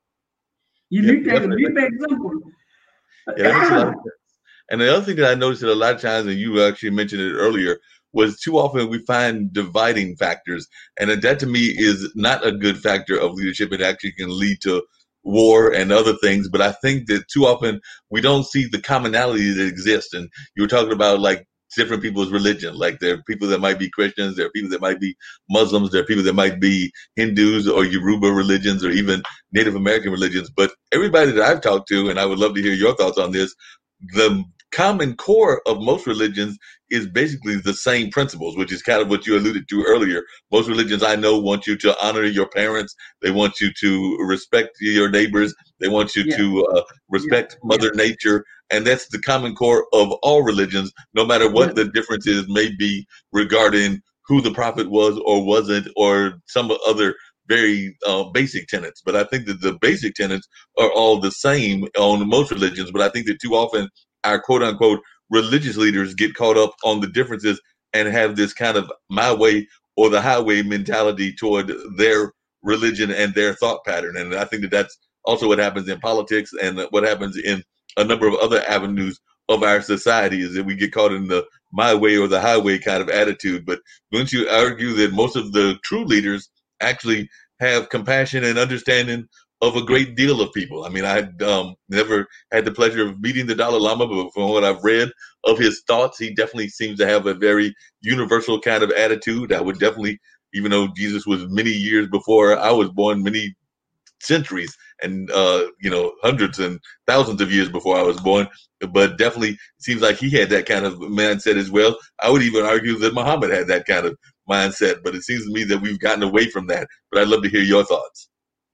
You need to lead by example. Yeah, that makes a lot of sense. And the other thing that I noticed that a lot of times, and you actually mentioned it earlier, was too often we find dividing factors. And that to me is not a good factor of leadership. It actually can lead to war and other things. But I think that too often we don't see the commonality that exists. And you were talking about like different people's religion. Like there are people that might be Christians, there are people that might be Muslims, there are people that might be Hindus or Yoruba religions or even Native American religions. But everybody that I've talked to, and I would love to hear your thoughts on this, the common core of most religions is basically the same principles, which is kind of what you alluded to earlier. Most religions I know want you to honor your parents. They want you to respect your neighbors. They want you to respect Mother Nature. And that's the common core of all religions, no matter what the differences may be regarding who the prophet was or wasn't, or some other very basic tenets. But I think that the basic tenets are all the same on most religions. But I think that too often our quote unquote religious leaders get caught up on the differences and have this kind of my way or the highway mentality toward their religion and their thought pattern. And I think that that's also what happens in politics and what happens in a number of other avenues of our society, is that we get caught in the my way or the highway kind of attitude. But wouldn't you argue that most of the true leaders actually have compassion and understanding of a great deal of people? I mean, I never had the pleasure of meeting the Dalai Lama, but from what I've read of his thoughts, he definitely seems to have a very universal kind of attitude. I would definitely, even though Jesus was many years before I was born, many centuries and hundreds and thousands of years before I was born, but definitely seems like he had that kind of mindset as well. I would even argue that Muhammad had that kind of mindset, but it seems to me that we've gotten away from that. But I'd love to hear your thoughts.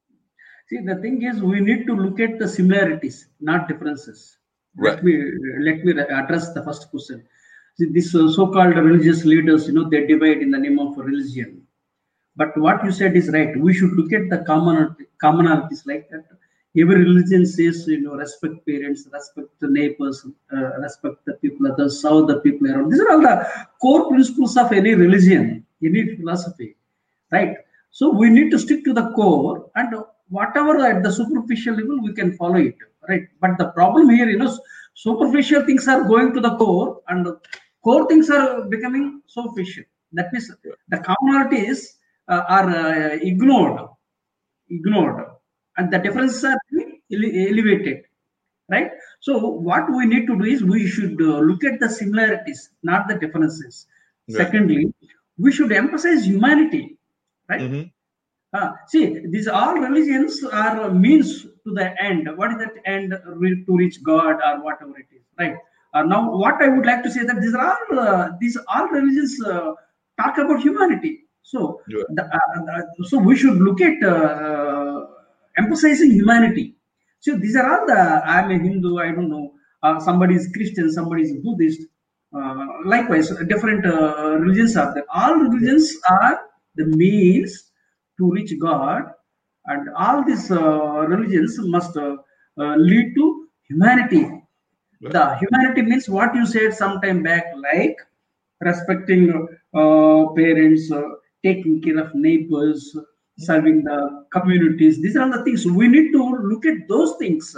See, the thing is, we need to look at the similarities, not differences. Right. Let me address the first question. See, these so-called religious leaders, they divide in the name of religion. But what you said is right. We should look at the commonalities like that. Every religion says, respect parents, respect the neighbors, respect the people others, serve the people around. These are all the core principles of any religion, any philosophy, right? So we need to stick to the core, and whatever at the superficial level, we can follow it, right? But the problem here, superficial things are going to the core, and core things are becoming superficial. That means the commonalities are ignored, and the differences are elevated, right? So what we need to do is we should look at the similarities, not the differences. Right. Secondly, we should emphasize humanity, right? Mm-hmm. See, these all religions are means to the end. What is that end? To reach God or whatever it is, right? Now, what I would like to say that these all religions talk about humanity. So, Yeah. so we should look at emphasizing humanity. So these are all the. I'm a Hindu. I don't know. Somebody is Christian. Somebody is Buddhist. Likewise, different religions are there. All religions are the means to reach God, and all these religions must lead to humanity. Right. The humanity means what you said some time back, like respecting parents, taking care of neighbors, serving the communities. These are the things we need to look at those things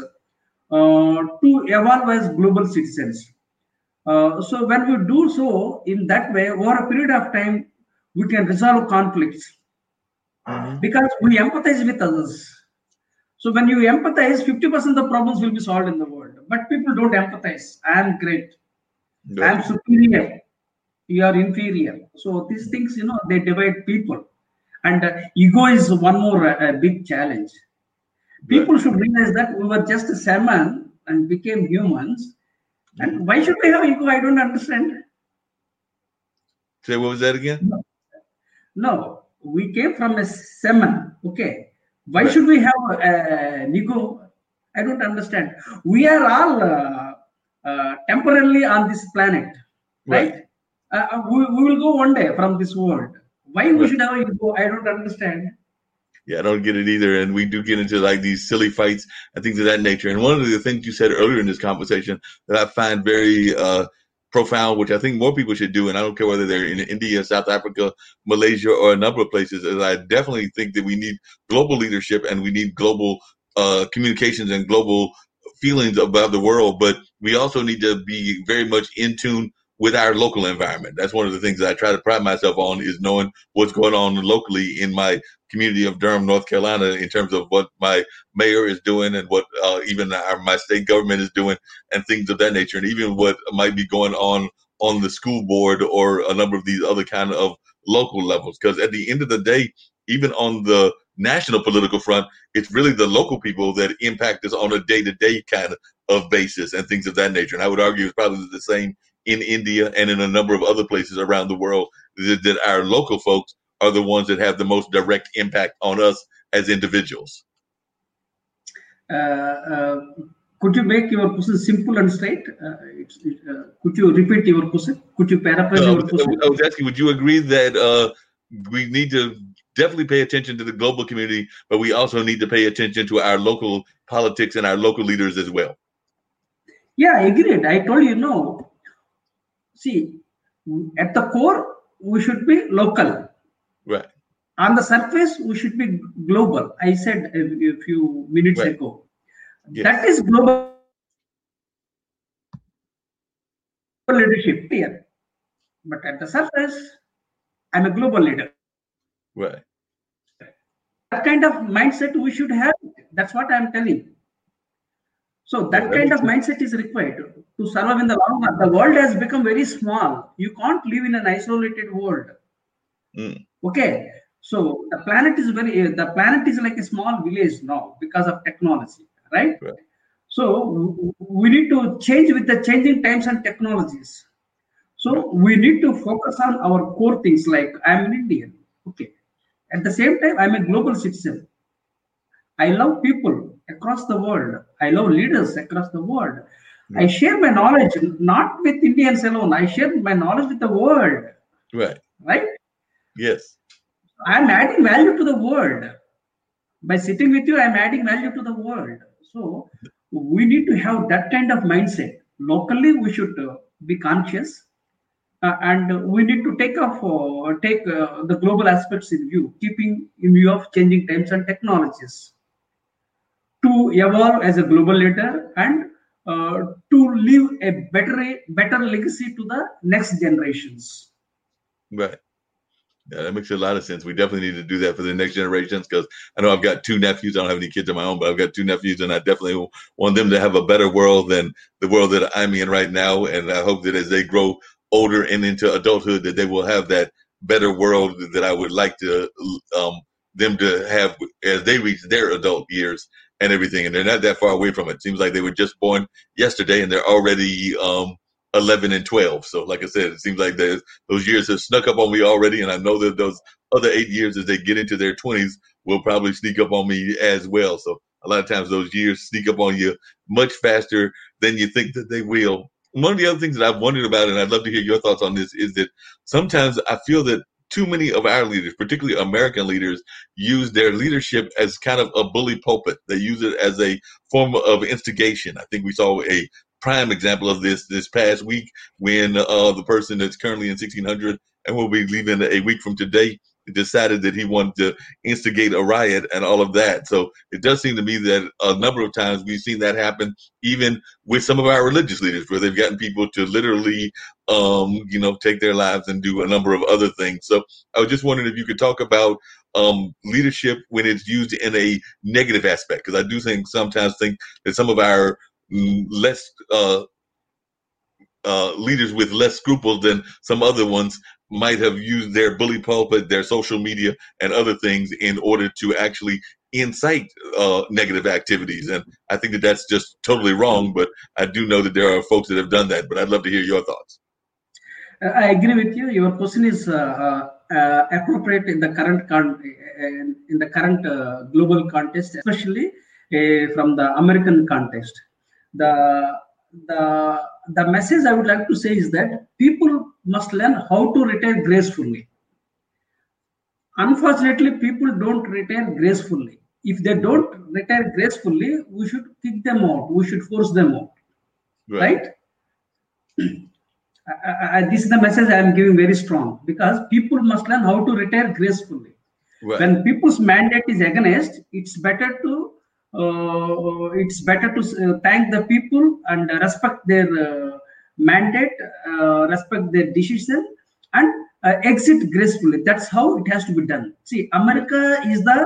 to evolve as global citizens. So when we do so in that way, over a period of time, we can resolve conflicts because we empathize with others. So when you empathize, 50% of the problems will be solved in the world. But people don't empathize. I am great. I am superior. You are inferior. So these things, they divide people. And ego is one more big challenge. People should realize that we were just a salmon and became humans. And why should we have ego? I don't understand. Say, what was that again? No, we came from a salmon. Okay. Why should we have an ego? I don't understand. We are all temporarily on this planet, right? We will go one day from this world. Why we should have an ego? I don't understand. Yeah, I don't get it either. And we do get into like these silly fights and things of that nature. And one of the things you said earlier in this conversation that I find very profound, which I think more people should do, and I don't care whether they're in India, South Africa, Malaysia, or a number of places, is I definitely think that we need global leadership and we need global communications and global feelings about the world. But we also need to be very much in tune with our local environment. That's one of the things that I try to pride myself on, is knowing what's going on locally in my community of Durham, North Carolina, in terms of what my mayor is doing and what even my state government is doing and things of that nature, and even what might be going on the school board or a number of these other kind of local levels. Because at the end of the day, even on the national political front, it's really the local people that impact us on a day-to-day kind of basis and things of that nature. And I would argue it's probably the same in India and in a number of other places around the world, that our local folks are the ones that have the most direct impact on us as individuals. Could you make your question simple and straight? Could you repeat your question? Could you paraphrase your question? I was asking, would you agree that we need to definitely pay attention to the global community, but we also need to pay attention to our local politics and our local leaders as well? Yeah, I agreed. I told you, no. See, at the core, we should be local. Right. On the surface, we should be global. I said a few minutes ago. Yes. That is global leadership here. But at the surface, I'm a global leader. Right. That kind of mindset we should have. That's what I'm telling. So that kind of mindset is required to survive in the long run. The world has become very small. You can't live in an isolated world. Okay. So the planet is like a small village now because of technology, right? So we need to change with the changing times and technologies. So we need to focus on our core things, like I'm an Indian. Okay. At the same time, I'm a global citizen. I love people across the world. I love leaders across the world. I share my knowledge, not with Indians alone. I share my knowledge with the world. Right. Right? Yes. I'm adding value to the world. By sitting with you, I'm adding value to the world. So we need to have that kind of mindset. Locally, we should be conscious. And we need to take the global aspects in view, keeping in view of changing times and technologies, to evolve as a global leader and to leave a better legacy to the next generations. Right. Yeah, that makes a lot of sense. We definitely need to do that for the next generations because I know I've got two nephews. I don't have any kids of my own, but I've got two nephews, and I definitely want them to have a better world than the world that I'm in right now. And I hope that as they grow older and into adulthood, that they will have that better world that I would like to them to have as they reach their adult years and everything. And they're not that far away from it. Seems like they were just born yesterday, and they're already 11 and 12. So, like I said, it seems like those years have snuck up on me already, and I know that those other 8 years as they get into their 20s will probably sneak up on me as well. So a lot of times those years sneak up on you much faster than you think that they will. One of the other things that I've wondered about, and I'd love to hear your thoughts on this, is that sometimes I feel that too many of our leaders, particularly American leaders, use their leadership as kind of a bully pulpit. They use it as a form of instigation. I think we saw a prime example of this past week when the person that's currently in 1600 and will be leaving a week from today decided that he wanted to instigate a riot and all of that. So it does seem to me that a number of times we've seen that happen even with some of our religious leaders, where they've gotten people to literally take their lives and do a number of other things. So I was just wondering if you could talk about leadership when it's used in a negative aspect, because I do sometimes think that some of our less leaders with less scruples than some other ones might have used their bully pulpit, their social media, and other things in order to actually incite negative activities. And I think that that's just totally wrong, but I do know that there are folks that have done that. But I'd love to hear your thoughts. I agree with you. Your question is appropriate in the current global context, especially from the American context. The message I would like to say is that people must learn how to retire gracefully. Unfortunately, people don't retire gracefully. If they don't retire gracefully, we should kick them out. We should force them out. Right? This is the message I am giving very strong, because people must learn how to retire gracefully. Right. When people's mandate is against, it's better to thank the people and respect their mandate, respect their decision, and exit gracefully. That's how it has to be done. See, America is the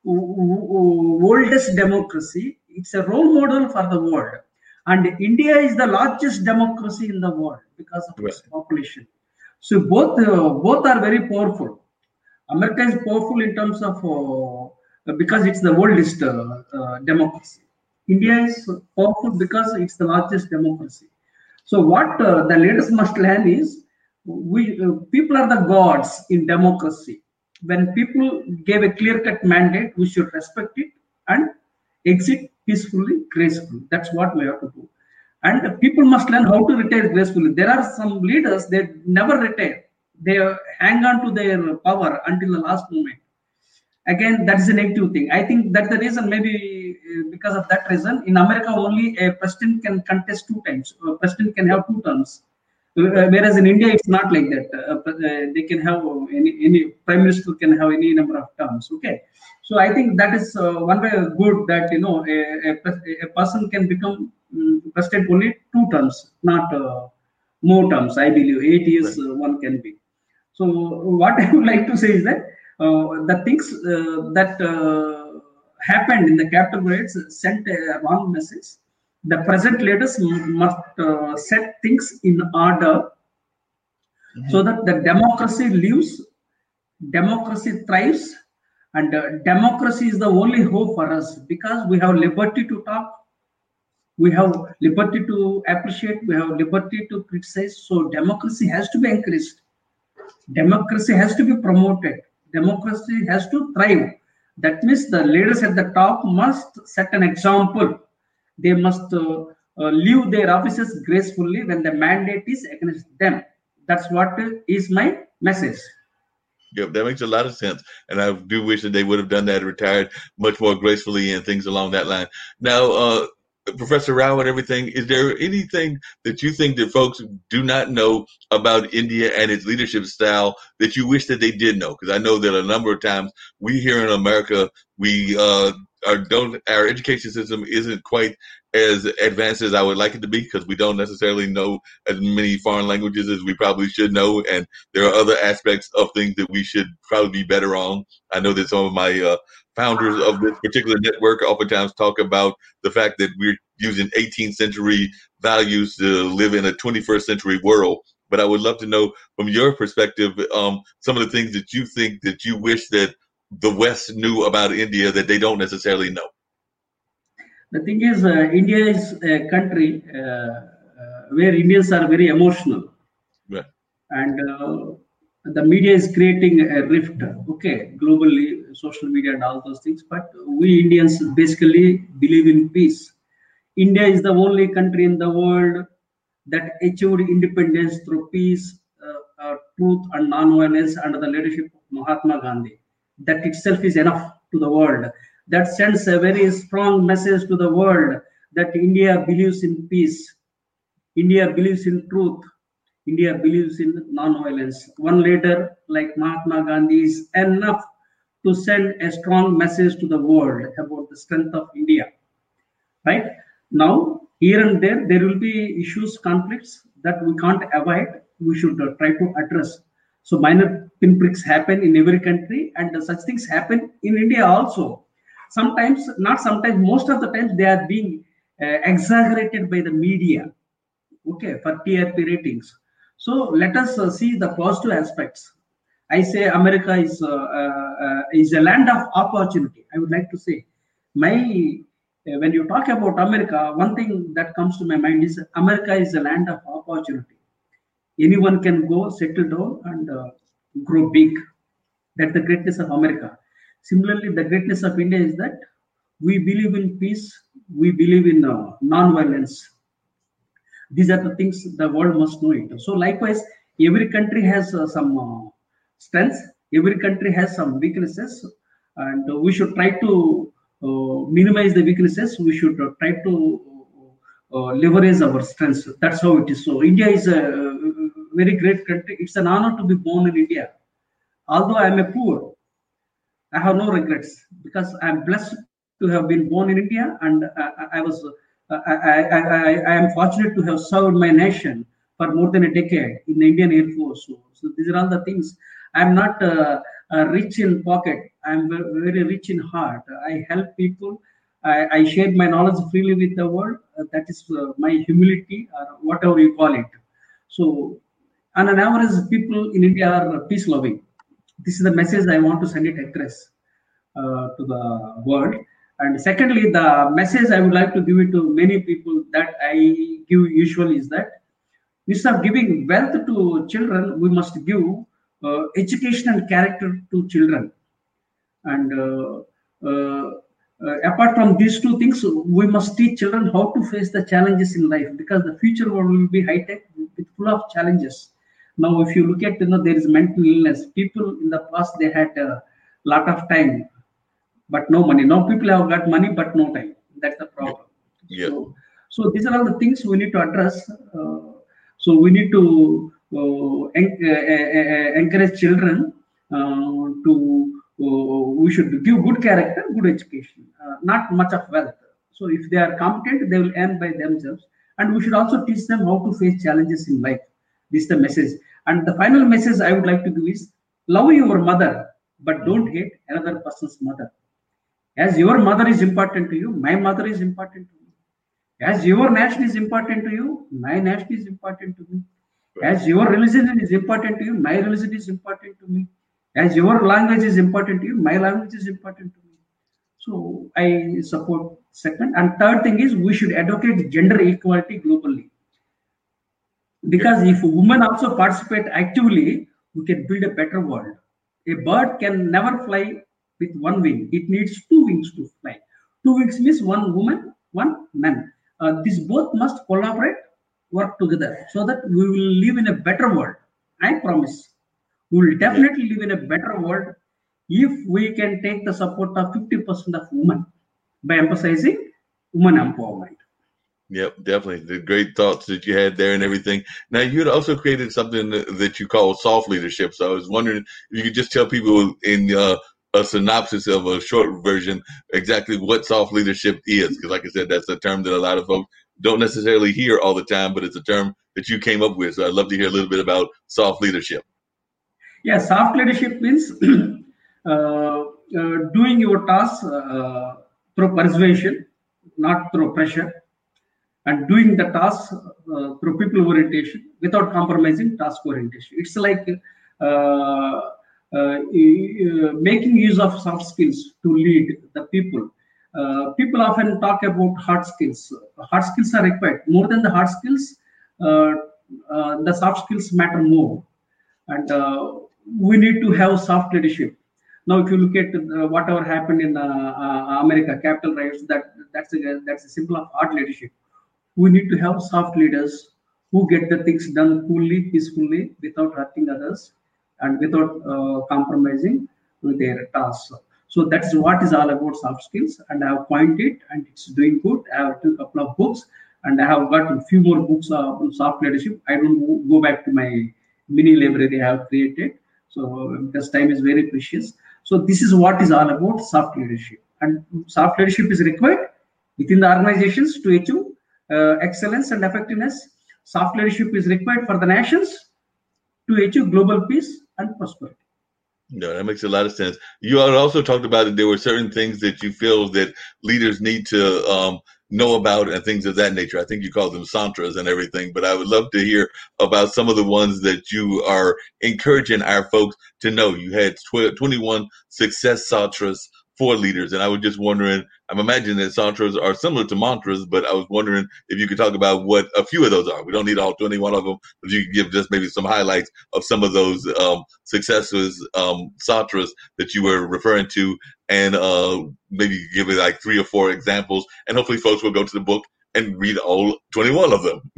oldest democracy. It's a role model for the world. And India is the largest democracy in the world because of its population. So both are very powerful. America is powerful in terms of because it's the oldest democracy. India is powerful because it's the largest democracy. So what the leaders must learn is, people are the gods in democracy. When people gave a clear-cut mandate, we should respect it and exit peacefully, gracefully. That's what we have to do. And people must learn how to retire gracefully. There are some leaders that never retire. They hang on to their power until the last moment. Again, that is a negative thing. I think that's the reason, maybe because of that reason, in America only a president can contest 2 times. A president can have 2 terms. Whereas in India, it's not like that. They can have any prime minister can have any number of terms. Okay. So I think that is one way good that, a person can become president only 2 terms, not more terms. I believe 8 years one can be. So what I would like to say is that the things that happened in the capital riots sent a wrong message. The present leaders must set things in order so that the democracy lives, democracy thrives, and democracy is the only hope for us, because we have liberty to talk, we have liberty to appreciate, we have liberty to criticize. So democracy has to be encouraged. Democracy has to be promoted. Democracy has to thrive. That means the leaders at the top must set an example. They must leave their offices gracefully when the mandate is against them. That's what is my message. Yep, that makes a lot of sense. And I do wish that they would have done that, retired much more gracefully and things along that line. Now, Professor Rao and everything, is there anything that you think that folks do not know about India and its leadership style that you wish that they did know? Because I know that a number of times we here in America, we our education system isn't quite as advanced as I would like it to be, because we don't necessarily know as many foreign languages as we probably should know, and there are other aspects of things that we should probably be better on. I know that some of my founders of this particular network oftentimes talk about the fact that we're using 18th century values to live in a 21st century world. But I would love to know from your perspective, some of the things that you think that you wish that the West knew about India that they don't necessarily know. The thing is, India is a country where Indians are very emotional. Right. And the media is creating a rift, okay, globally, social media and all those things. But we Indians basically believe in peace. India is the only country in the world that achieved independence through peace, truth, and non-violence under the leadership of Mahatma Gandhi. That itself is enough to the world. That sends a very strong message to the world that India believes in peace. India believes in truth. India believes in non-violence. One leader like Mahatma Gandhi is enough to send a strong message to the world about the strength of India. Right? Now, here and there will be issues, conflicts that we can't avoid. We should try to address. So minor pinpricks happen in every country, and such things happen in India also. Sometimes, not sometimes, most of the times they are being exaggerated by the media, okay, for TRP ratings. So let us see the positive aspects. I say America is a land of opportunity. I would like to say, when you talk about America, one thing that comes to my mind is America is a land of opportunity. Anyone can go, settle down, and grow big. That's the greatness of America. Similarly, the greatness of India is that we believe in peace, we believe in non-violence. These are the things the world must know it. So likewise, every country has some strengths, every country has some weaknesses, and we should try to minimize the weaknesses. We should try to leverage our strengths. That's how it is. So India is a very great country. It's an honor to be born in India. Although I am a poor, I have no regrets because I am blessed to have been born in India, and I am fortunate to have served my nation for more than a decade in the Indian Air Force. So these are all the things. I am not rich in pocket. I am very rich in heart. I help people. I share my knowledge freely with the world. That is my humility, or whatever you call it. So, on an average, people in India are peace loving. This is the message I want to send it across to the world. And secondly, the message I would like to give it to many people that I give usually is that instead of giving wealth to children, we must give education and character to children. And apart from these two things, we must teach children how to face the challenges in life, because the future world will be high-tech, with full of challenges. Now, if you look at, there is mental illness. People in the past, they had a lot of time, but no money. Now people have got money, but no time. That's the problem. Yeah. So these are all the things we need to address. So we need to encourage children we should give good character, good education, not much of wealth. So if they are competent, they will earn by themselves. And we should also teach them how to face challenges in life. This is the message. And the final message I would like to give is, love your mother, but don't hate another person's mother. As your mother is important to you, my mother is important to me. As your nation is important to you, my nation is important to me. As your religion is important to you, my religion is important to me. As your language is important to you, my language is important to me. So I support second. And third thing is, we should advocate gender equality globally. Because if women also participate actively, we can build a better world. A bird can never fly with one wing. It needs two wings to fly. Two wings means one woman, one man. These both must collaborate, work together, so that we will live in a better world. I promise. We will definitely live in a better world if we can take the support of 50% of women by emphasizing women empowerment. Yep, definitely. The great thoughts that you had there and everything. Now, you had also created something that you call soft leadership. So I was wondering if you could just tell people in a synopsis of a short version, exactly what soft leadership is. Because like I said, that's a term that a lot of folks don't necessarily hear all the time, but it's a term that you came up with. So I'd love to hear a little bit about soft leadership. Yeah, soft leadership means doing your tasks through persuasion, not through pressure, and doing the tasks through people orientation without compromising task orientation. It's like making use of soft skills to lead the people. People often talk about hard skills. Hard skills are required. More than the hard skills, the soft skills matter more. And we need to have soft leadership. Now, if you look at whatever happened in America, capital riots, that's a symbol of hard leadership. We need to have soft leaders who get the things done coolly, peacefully, without hurting others, and without compromising with their tasks. So that's what is all about soft skills. And I have coined it, and it's doing good. I have written a couple of books, and I have got a few more books on soft leadership. I don't go back to my mini library I have created. So because time is very precious. So this is what is all about soft leadership. And soft leadership is required within the organizations to achieve excellence and effectiveness. Soft leadership is required for the nations to achieve global peace and prosperity. No, that makes a lot of sense. You had also talked about that there were certain things that you feel that leaders need to know about and things of that nature. I think you call them santras and everything, but I would love to hear about some of the ones that you are encouraging our folks to know. You had 21 success santras for leaders, and I was just wondering, I'm imagining that santras are similar to mantras, but I was wondering if you could talk about what a few of those are. We don't need all 21 of them, but you could give just maybe some highlights of some of those successes, santras that you were referring to, and maybe give me like 3 or 4 examples, and hopefully folks will go to the book and read all 21 of them.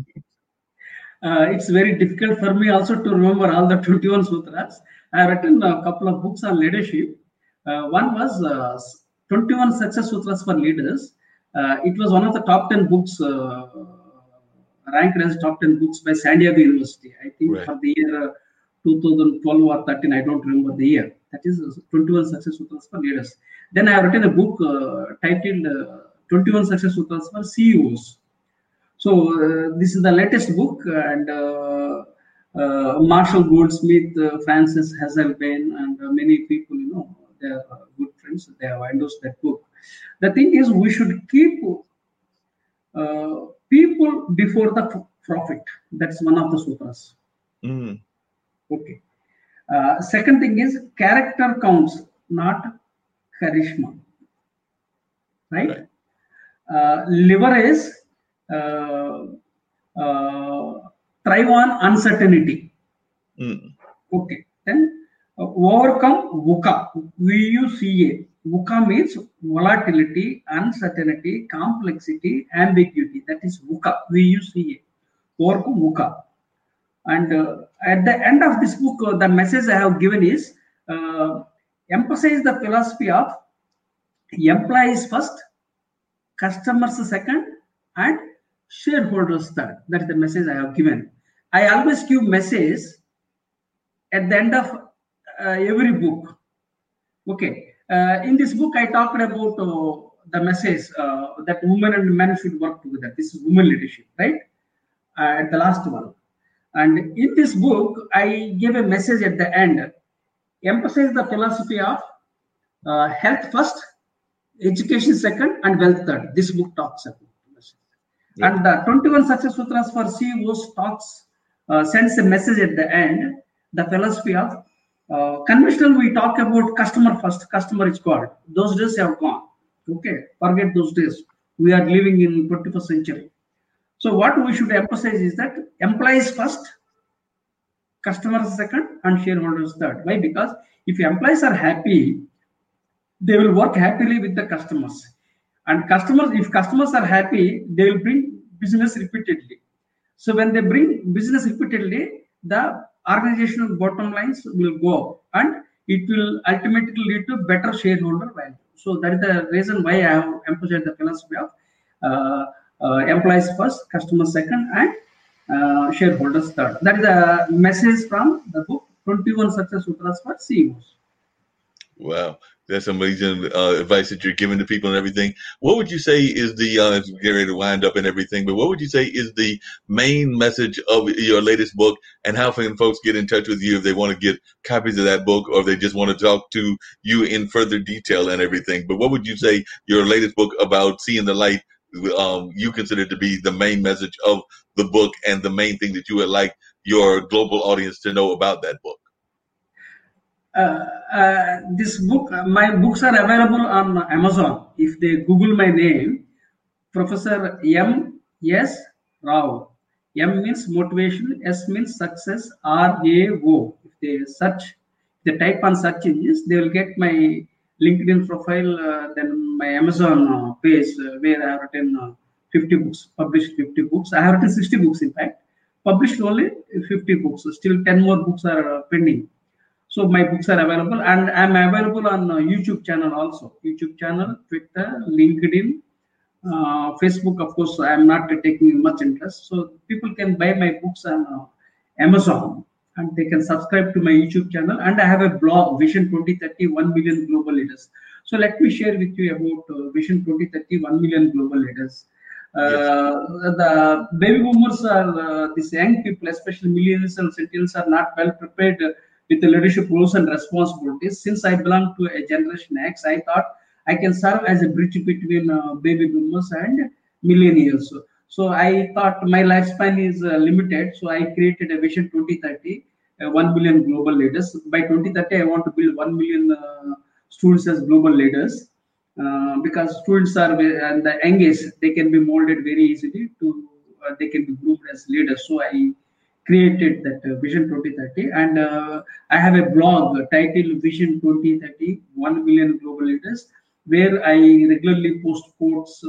It's very difficult for me also to remember all the 21 sutras. I have written a couple of books on leadership. One was 21 Success Sutras for Leaders. It was one of the top 10 books, ranked as top 10 books by San Diego University. I think for the year 2012 or 13, I don't remember the year. That is 21 Success Sutras for Leaders. Then I have written a book titled 21 Success Sutras for CEOs. So this is the latest book, and Marshall Goldsmith, Francis Hasselbein, and many people, they are good friends. They have endorsed that book. The thing is, we should keep people before the profit. That's one of the sutras. Mm. Okay. Second thing is, character counts, not charisma. Right? Leverage, thrive on uncertainty. Mm. Okay. Then overcome VUCA. VUCA. VUCA means volatility, uncertainty, complexity, ambiguity. That is VUCA. VUCA. Overcome VUCA. And at the end of this book, the message I have given is emphasize the philosophy of employees first, customers second, and shareholders third. That is the message I have given. I always give message at the end of every book. Okay. In this book, I talked about the message that women and men should work together. This is women leadership, right? At the last one. And in this book, I gave a message at the end. Emphasize the philosophy of health first, education second, and wealth third. This book talks about the message. Yeah. And the 21 Success Sutras for CEOs talks, sends a message at the end, the philosophy of conventional, we talk about customer first, customer is God. Those days have gone. Okay, forget those days. We are living in 21st century. So what we should emphasize is that employees first, customers second, and shareholders third. Why? Because if employees are happy, they will work happily with the customers. And if customers are happy, they will bring business repeatedly. So when they bring business repeatedly, the organizational bottom lines will go up, and it will ultimately lead to better shareholder value. So that is the reason why I have emphasized the philosophy of employees first, customers second, and shareholders third. That is the message from the book 21 Success Sutras for CEOs. Wow, that's amazing advice that you're giving to people and everything. What would you say is the as we get ready to wind up and everything? But what would you say is the main message of your latest book, and how can folks get in touch with you if they want to get copies of that book, or if they just want to talk to you in further detail and everything? But what would you say your latest book about seeing the light? You consider to be the main message of the book, and the main thing that you would like your global audience to know about that book. This book, my books are available on Amazon. If they Google my name, Professor M. S. Rao. M means motivation, S means success, RAO. If they search, they type on search engines, they will get my LinkedIn profile, then my Amazon page where I have written 50 books, published 50 books. I have written 60 books, in fact, published only 50 books. Still 10 more books are pending. So my books are available, and I'm available on YouTube channel also. YouTube channel, Twitter, LinkedIn, Facebook. Of course, I'm not taking much interest. So people can buy my books on Amazon, and they can subscribe to my YouTube channel. And I have a blog, Vision 2030, 1 million global leaders. So let me share with you about Vision 2030, 1 million global leaders. The baby boomers are these young people, especially millennials and centennials, are not well prepared with the leadership roles and responsibilities. Since I belong to a Generation X, I thought I can serve as a bridge between baby boomers and millennials. So I thought my lifespan is limited, so I created a Vision 2030, 1 billion global leaders. By 2030, I want to build 1 million students as global leaders. Because students are at the young age, they can be molded very easily to they can be grouped as leaders. So I created that Vision 2030, and I have a blog titled Vision 2030, 1 million global leaders, where I regularly post quotes,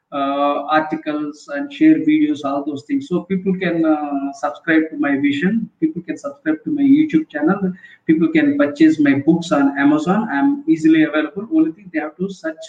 articles, and share videos, all those things. So people can subscribe to my vision. People can subscribe to my YouTube channel. People can purchase my books on Amazon. I'm easily available. Only thing they have to search,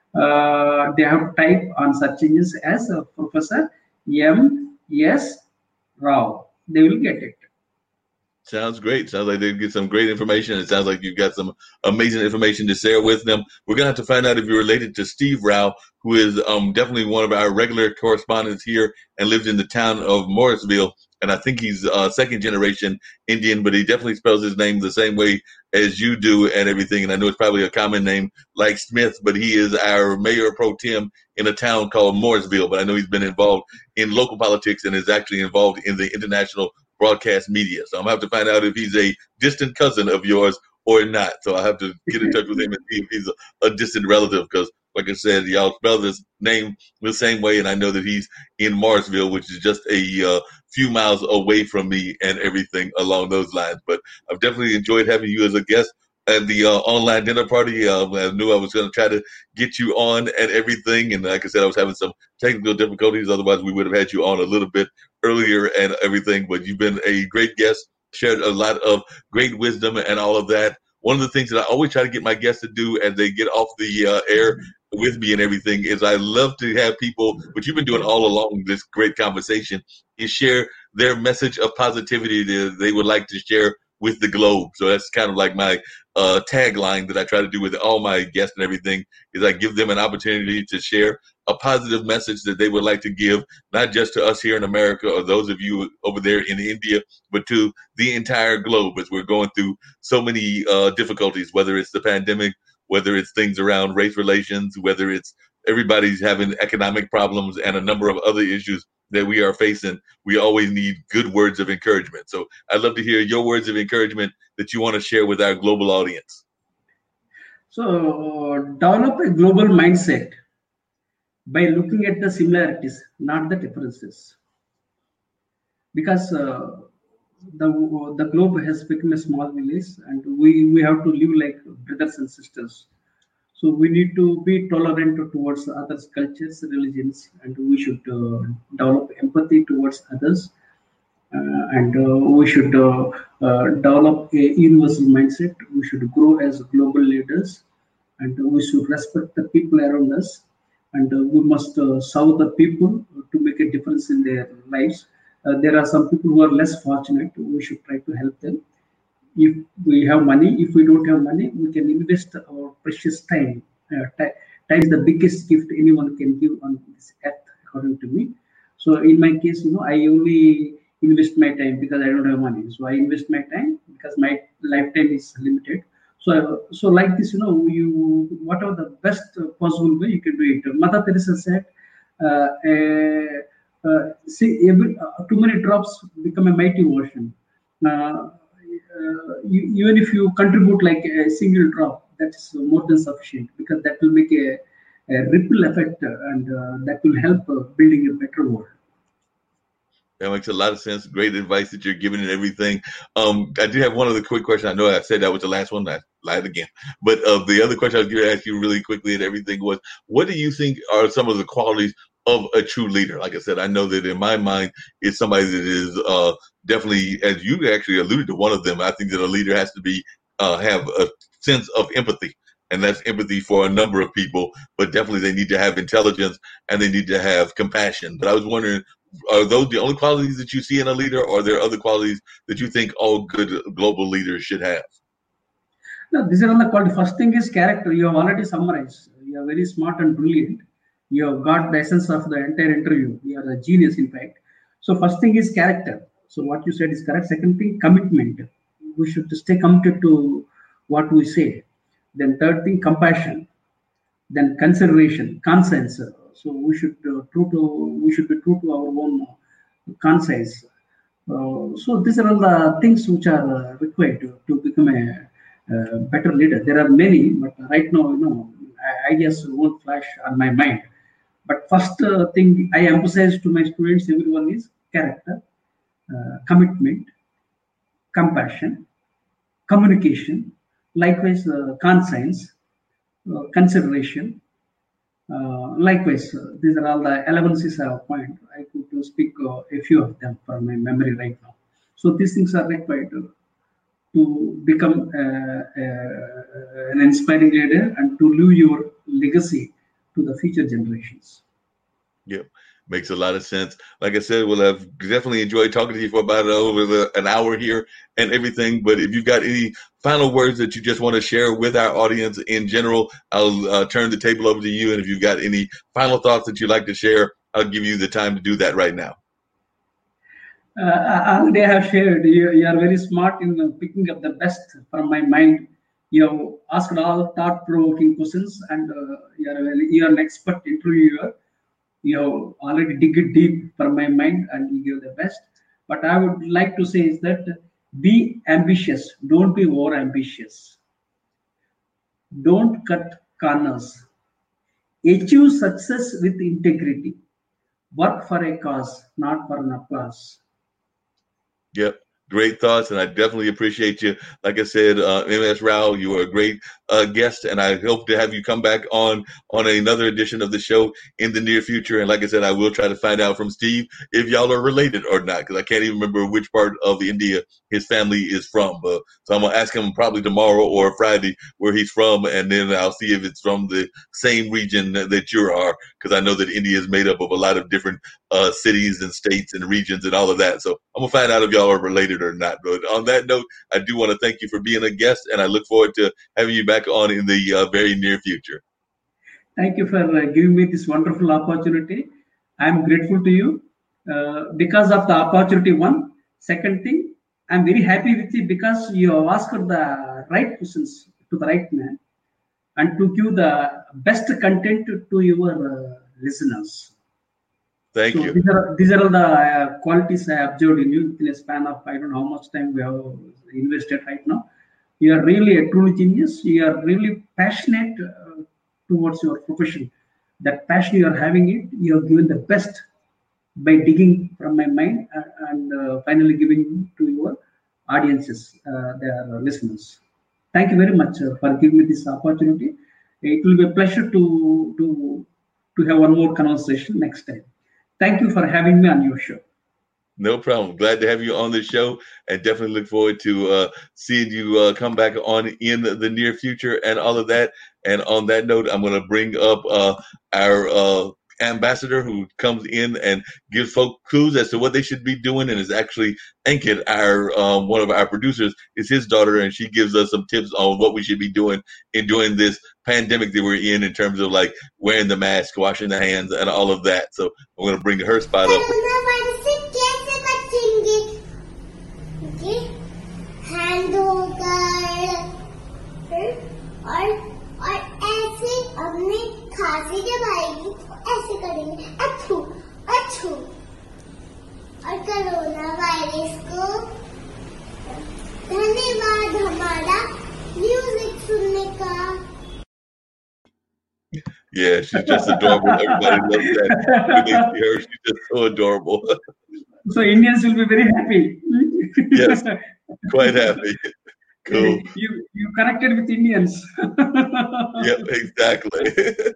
they have to type on search engines as Professor M. S. Rao. They will get it. Sounds great. Sounds like they get some great information. It sounds like you've got some amazing information to share with them. We're gonna have to find out if you're related to Steve Rao, who is definitely one of our regular correspondents here and lives in the town of Morrisville. And I think he's second generation Indian, but he definitely spells his name the same way as you do and everything. And I know it's probably a common name like Smith, but he is our mayor pro tem in a town called Morrisville. But I know he's been involved in local politics and is actually involved in the international broadcast media. So I'm gonna have to find out if he's a distant cousin of yours or not. So I have to get in touch with him and see if he's a distant relative, because like I said, y'all spell this name the same way, and I know that he's in Morrisville, which is just a few miles away from me and everything along those lines. But I've definitely enjoyed having you as a guest at the online dinner party. I knew I was going to try to get you on and everything, and like I said, I was having some technical difficulties. Otherwise, we would have had you on a little bit earlier and everything. But you've been a great guest, shared a lot of great wisdom and all of that. One of the things that I always try to get my guests to do as they get off the air with me and everything is I love to have people, which you've been doing all along this great conversation, is share their message of positivity that they would like to share with the globe. So that's kind of like my tagline that I try to do with all my guests and everything, is I give them an opportunity to share a positive message that they would like to give, not just to us here in America or those of you over there in India, but to the entire globe, as we're going through so many difficulties, whether it's the pandemic, whether it's things around race relations, whether it's everybody's having economic problems and a number of other issues that we are facing. We always need good words of encouragement. So I'd love to hear your words of encouragement that you want to share with our global audience. So develop a global mindset by looking at the similarities, not the differences. Because the globe has become a small village, and we have to live like brothers and sisters. So we need to be tolerant towards others' cultures, religions, and we should develop empathy towards others, and we should develop a universal mindset. We should grow as global leaders, and we should respect the people around us, and we must serve the people to make a difference in their lives. There are some people who are less fortunate. We should try to help them. If we have money, if we don't have money, we can invest our precious time. Time is the biggest gift anyone can give on this earth, according to me. So in my case, I only invest my time because I don't have money. So I invest my time because my lifetime is limited. So like this, you whatever the best possible way you can do it. Mother Teresa said, see, too many drops become a mighty ocean. Even if you contribute like a single drop, that's more than sufficient, because that will make a ripple effect, and that will help building a better world. That makes a lot of sense. Great advice that you're giving and everything. I do have one other quick question. I know I said that was the last one. I lied again. But the other question I was going to ask you really quickly and everything was, what do you think are some of the qualities of a true leader? Like I said, I know that in my mind, it's somebody that is definitely, as you actually alluded to one of them, I think that a leader has to be have a sense of empathy. And that's empathy for a number of people, but definitely they need to have intelligence and they need to have compassion. But I was wondering, are those the only qualities that you see in a leader, or are there other qualities that you think all good global leaders should have? No, these are all the qualities. First thing is character. You have already summarized. You are very smart and brilliant. You have got the essence of the entire interview. You are a genius, in fact. So first thing is character. So what you said is correct. Second thing, commitment. We should stay committed to what we say. Then third thing, compassion. Then consideration, conscience. So we should be true to our own conscience. So these are all the things which are required to become a better leader. There are many, but right now, ideas won't flash on my mind. But first thing I emphasize to my students, everyone, is character, commitment, compassion, communication, likewise conscience, consideration. Likewise, these are all the 11 C's I have point. I could speak a few of them from my memory right now. So these things are required to become an inspiring leader and to leave your legacy to the future generations. Yep. Makes a lot of sense. Like I said, we'll have definitely enjoyed talking to you for about over an hour here and everything. But if you've got any final words that you just want to share with our audience in general, I'll turn the table over to you. And if you've got any final thoughts that you'd like to share, I'll give you the time to do that right now. Already I have shared. You are very smart in picking up the best from my mind. You have asked all thought-provoking questions, and you are an expert interviewer. You have already dig it deep from my mind, and you give the best. But I would like to say is that be ambitious. Don't be over ambitious. Don't cut corners. Achieve success with integrity. Work for a cause, not for an applause. Yep. Great thoughts, and I definitely appreciate you. Like I said, MS Rao, you were a great guest, and I hope to have you come back on another edition of the show in the near future. And like I said, I will try to find out from Steve if y'all are related or not, because I can't even remember which part of India his family is from. So I'm going to ask him probably tomorrow or Friday where he's from, and then I'll see if it's from the same region that you are, because I know that India is made up of a lot of different cities and states and regions and all of that. So I'm going to find out if y'all are related or not. But on that note, I do want to thank you for being a guest, and I look forward to having you back on in the very near future. Thank you for giving me this wonderful opportunity. I'm grateful to you because of the opportunity. One. Second thing, I'm very happy with you because you have asked the right questions to the right man and to give the best content to your listeners. Thank you. These are all the qualities I observed in you in a span of, I don't know how much time we have invested right now. You are really a true genius. You are really passionate towards your profession. That passion you are having it, you have given the best by digging from my mind and finally giving to your audiences, their listeners. Thank you very much for giving me this opportunity. It will be a pleasure to have one more conversation next time. Thank you for having me on your show. No problem. Glad to have you on the show, and definitely look forward to seeing you come back on in the near future and all of that. And on that note, I'm going to bring up our ambassador who comes in and gives folk clues as to what they should be doing, and is actually Ankit, our one of our producers, is his daughter, and she gives us some tips on what we should be doing during this pandemic that we're in terms of like wearing the mask, washing the hands, and all of that. So I'm going to bring her spot up. और ऐसे अपने खांसी जब आएगी तो ऐसे करेंगे अच्छू अच्छू और कोरोना वायरस को धन्यवाद हमारा म्यूजिक सुनने का. Yeah, she's just adorable. Everybody loves that. When they see her, she's just so adorable. So Indians will be very happy. Yes, quite happy. Cool. You connected with Indians. Yep, exactly.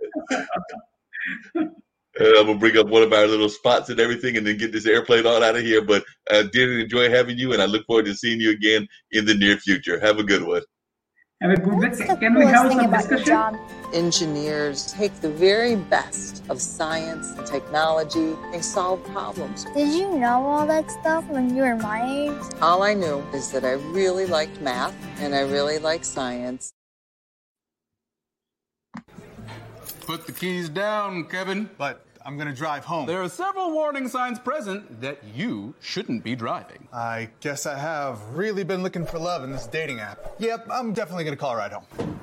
I'm gonna bring up one of our little spots and everything, and then get this airplane on out of here. But I did enjoy having you, and I look forward to seeing you again in the near future. Have a good one. Have a good one. Can we have some discussion? Engineers take the very best of science and technology. They solve problems. Did you know all that stuff when you were my age? All I knew is that I really liked math and I really liked science. Put the keys down, Kevin. But I'm going to drive home. There are several warning signs present that you shouldn't be driving. I guess I have really been looking for love in this dating app. Yep, I'm definitely going to call a ride home.